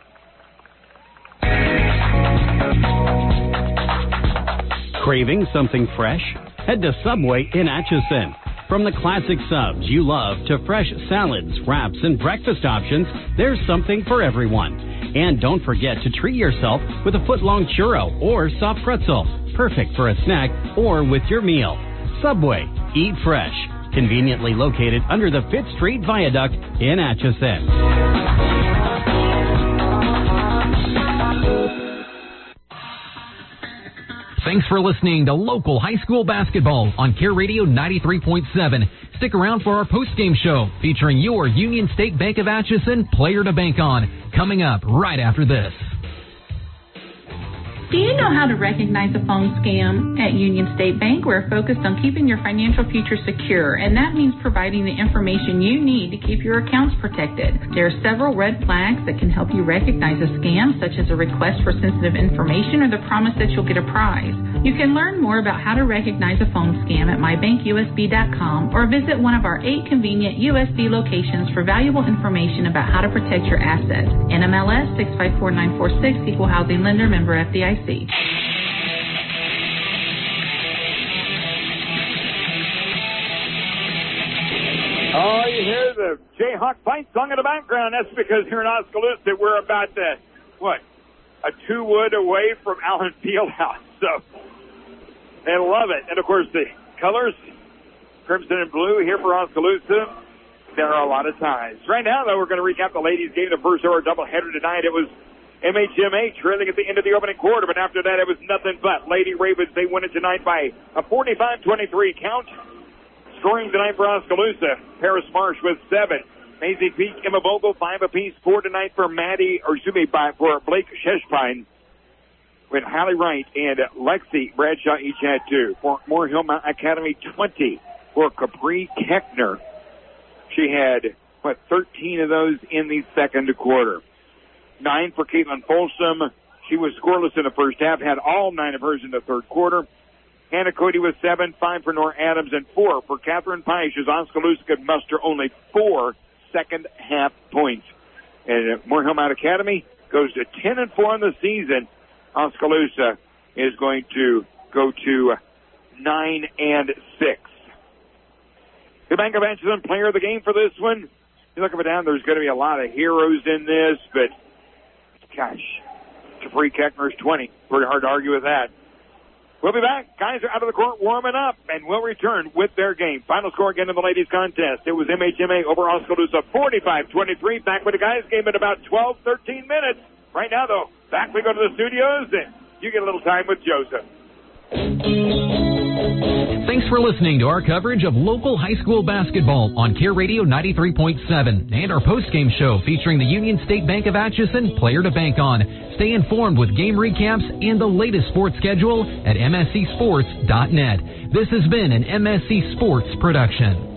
Craving something fresh? Head to Subway in Atchison. From the classic subs you love to fresh salads, wraps, and breakfast options, there's something for everyone. And don't forget to treat yourself with a foot-long churro or soft pretzel. Perfect for a snack or with your meal. Subway, eat fresh. Conveniently located under the 5th Street Viaduct in Atchison. Thanks for listening to local high school basketball on Care Radio 93.7. Stick around for our postgame show featuring your Union State Bank of Atchison player to bank on, coming up right after this. Do you know how to recognize a phone scam? At Union State Bank, we're focused on keeping your financial future secure, and that means providing the information you need to keep your accounts protected. There are several red flags that can help you recognize a scam, such as a request for sensitive information or the promise that you'll get a prize. You can learn more about how to recognize a phone scam at mybankusb.com or visit one of our 8 convenient USB locations for valuable information about how to protect your assets. NMLS 654946, Equal Housing Lender, member FDIC. Oh, you hear the Jayhawk fight song in the background. That's because here in Oskaloosa, we're about, a 2-wood away from Allen Fieldhouse. So they love it. And, of course, the colors, crimson and blue here for Oskaloosa. There are a lot of ties. Right now, though, we're going to recap the ladies' game, the first hour doubleheader tonight. It was MHMA trailing at the end of the opening quarter, but after that it was nothing but Lady Ravens. They win it tonight by a 45-23 count. Scoring tonight for Oskaloosa, Paris Marsh with 7. Maisie Peak, Emma Vogel, 5 apiece. 4 tonight for for Blake Sheshpine. With Hallie Wright and Lexi Bradshaw each had 2. For Moore Hill Mountain Academy, 20 for Capri Keckner. She had, 13 of those in the second quarter. 9 for Caitlin Folsom. She was scoreless in the first half, had all 9 of hers in the third quarter. Hannah Cody with 7, 5 for Nora Adams, and 4 for Catherine Peisch, as Oskaloosa could muster only 4 second half points. And Moore Hill Mountain Academy goes to 10-4 in the season. Oskaloosa is going to go to 9-6. The Bank of Atchison player of the game for this one. You look up and down, there's going to be a lot of heroes in this, but gosh, Capri Keckner's 20. Pretty hard to argue with that. We'll be back. Guys are out of the court warming up, and we'll return with their game. Final score again in the ladies' contest. It was MHMA over Oskaloosa 45-23. Back with the guys' game in about 12-13 minutes. Right now, though, back we go to the studios, and you get a little time with Joseph. Thanks for listening to our coverage of local high school basketball on Care Radio 93.7 and our postgame show featuring the Union State Bank of Atchison player to bank on. Stay informed with game recaps and the latest sports schedule at mscsports.net. This has been an MSC Sports production.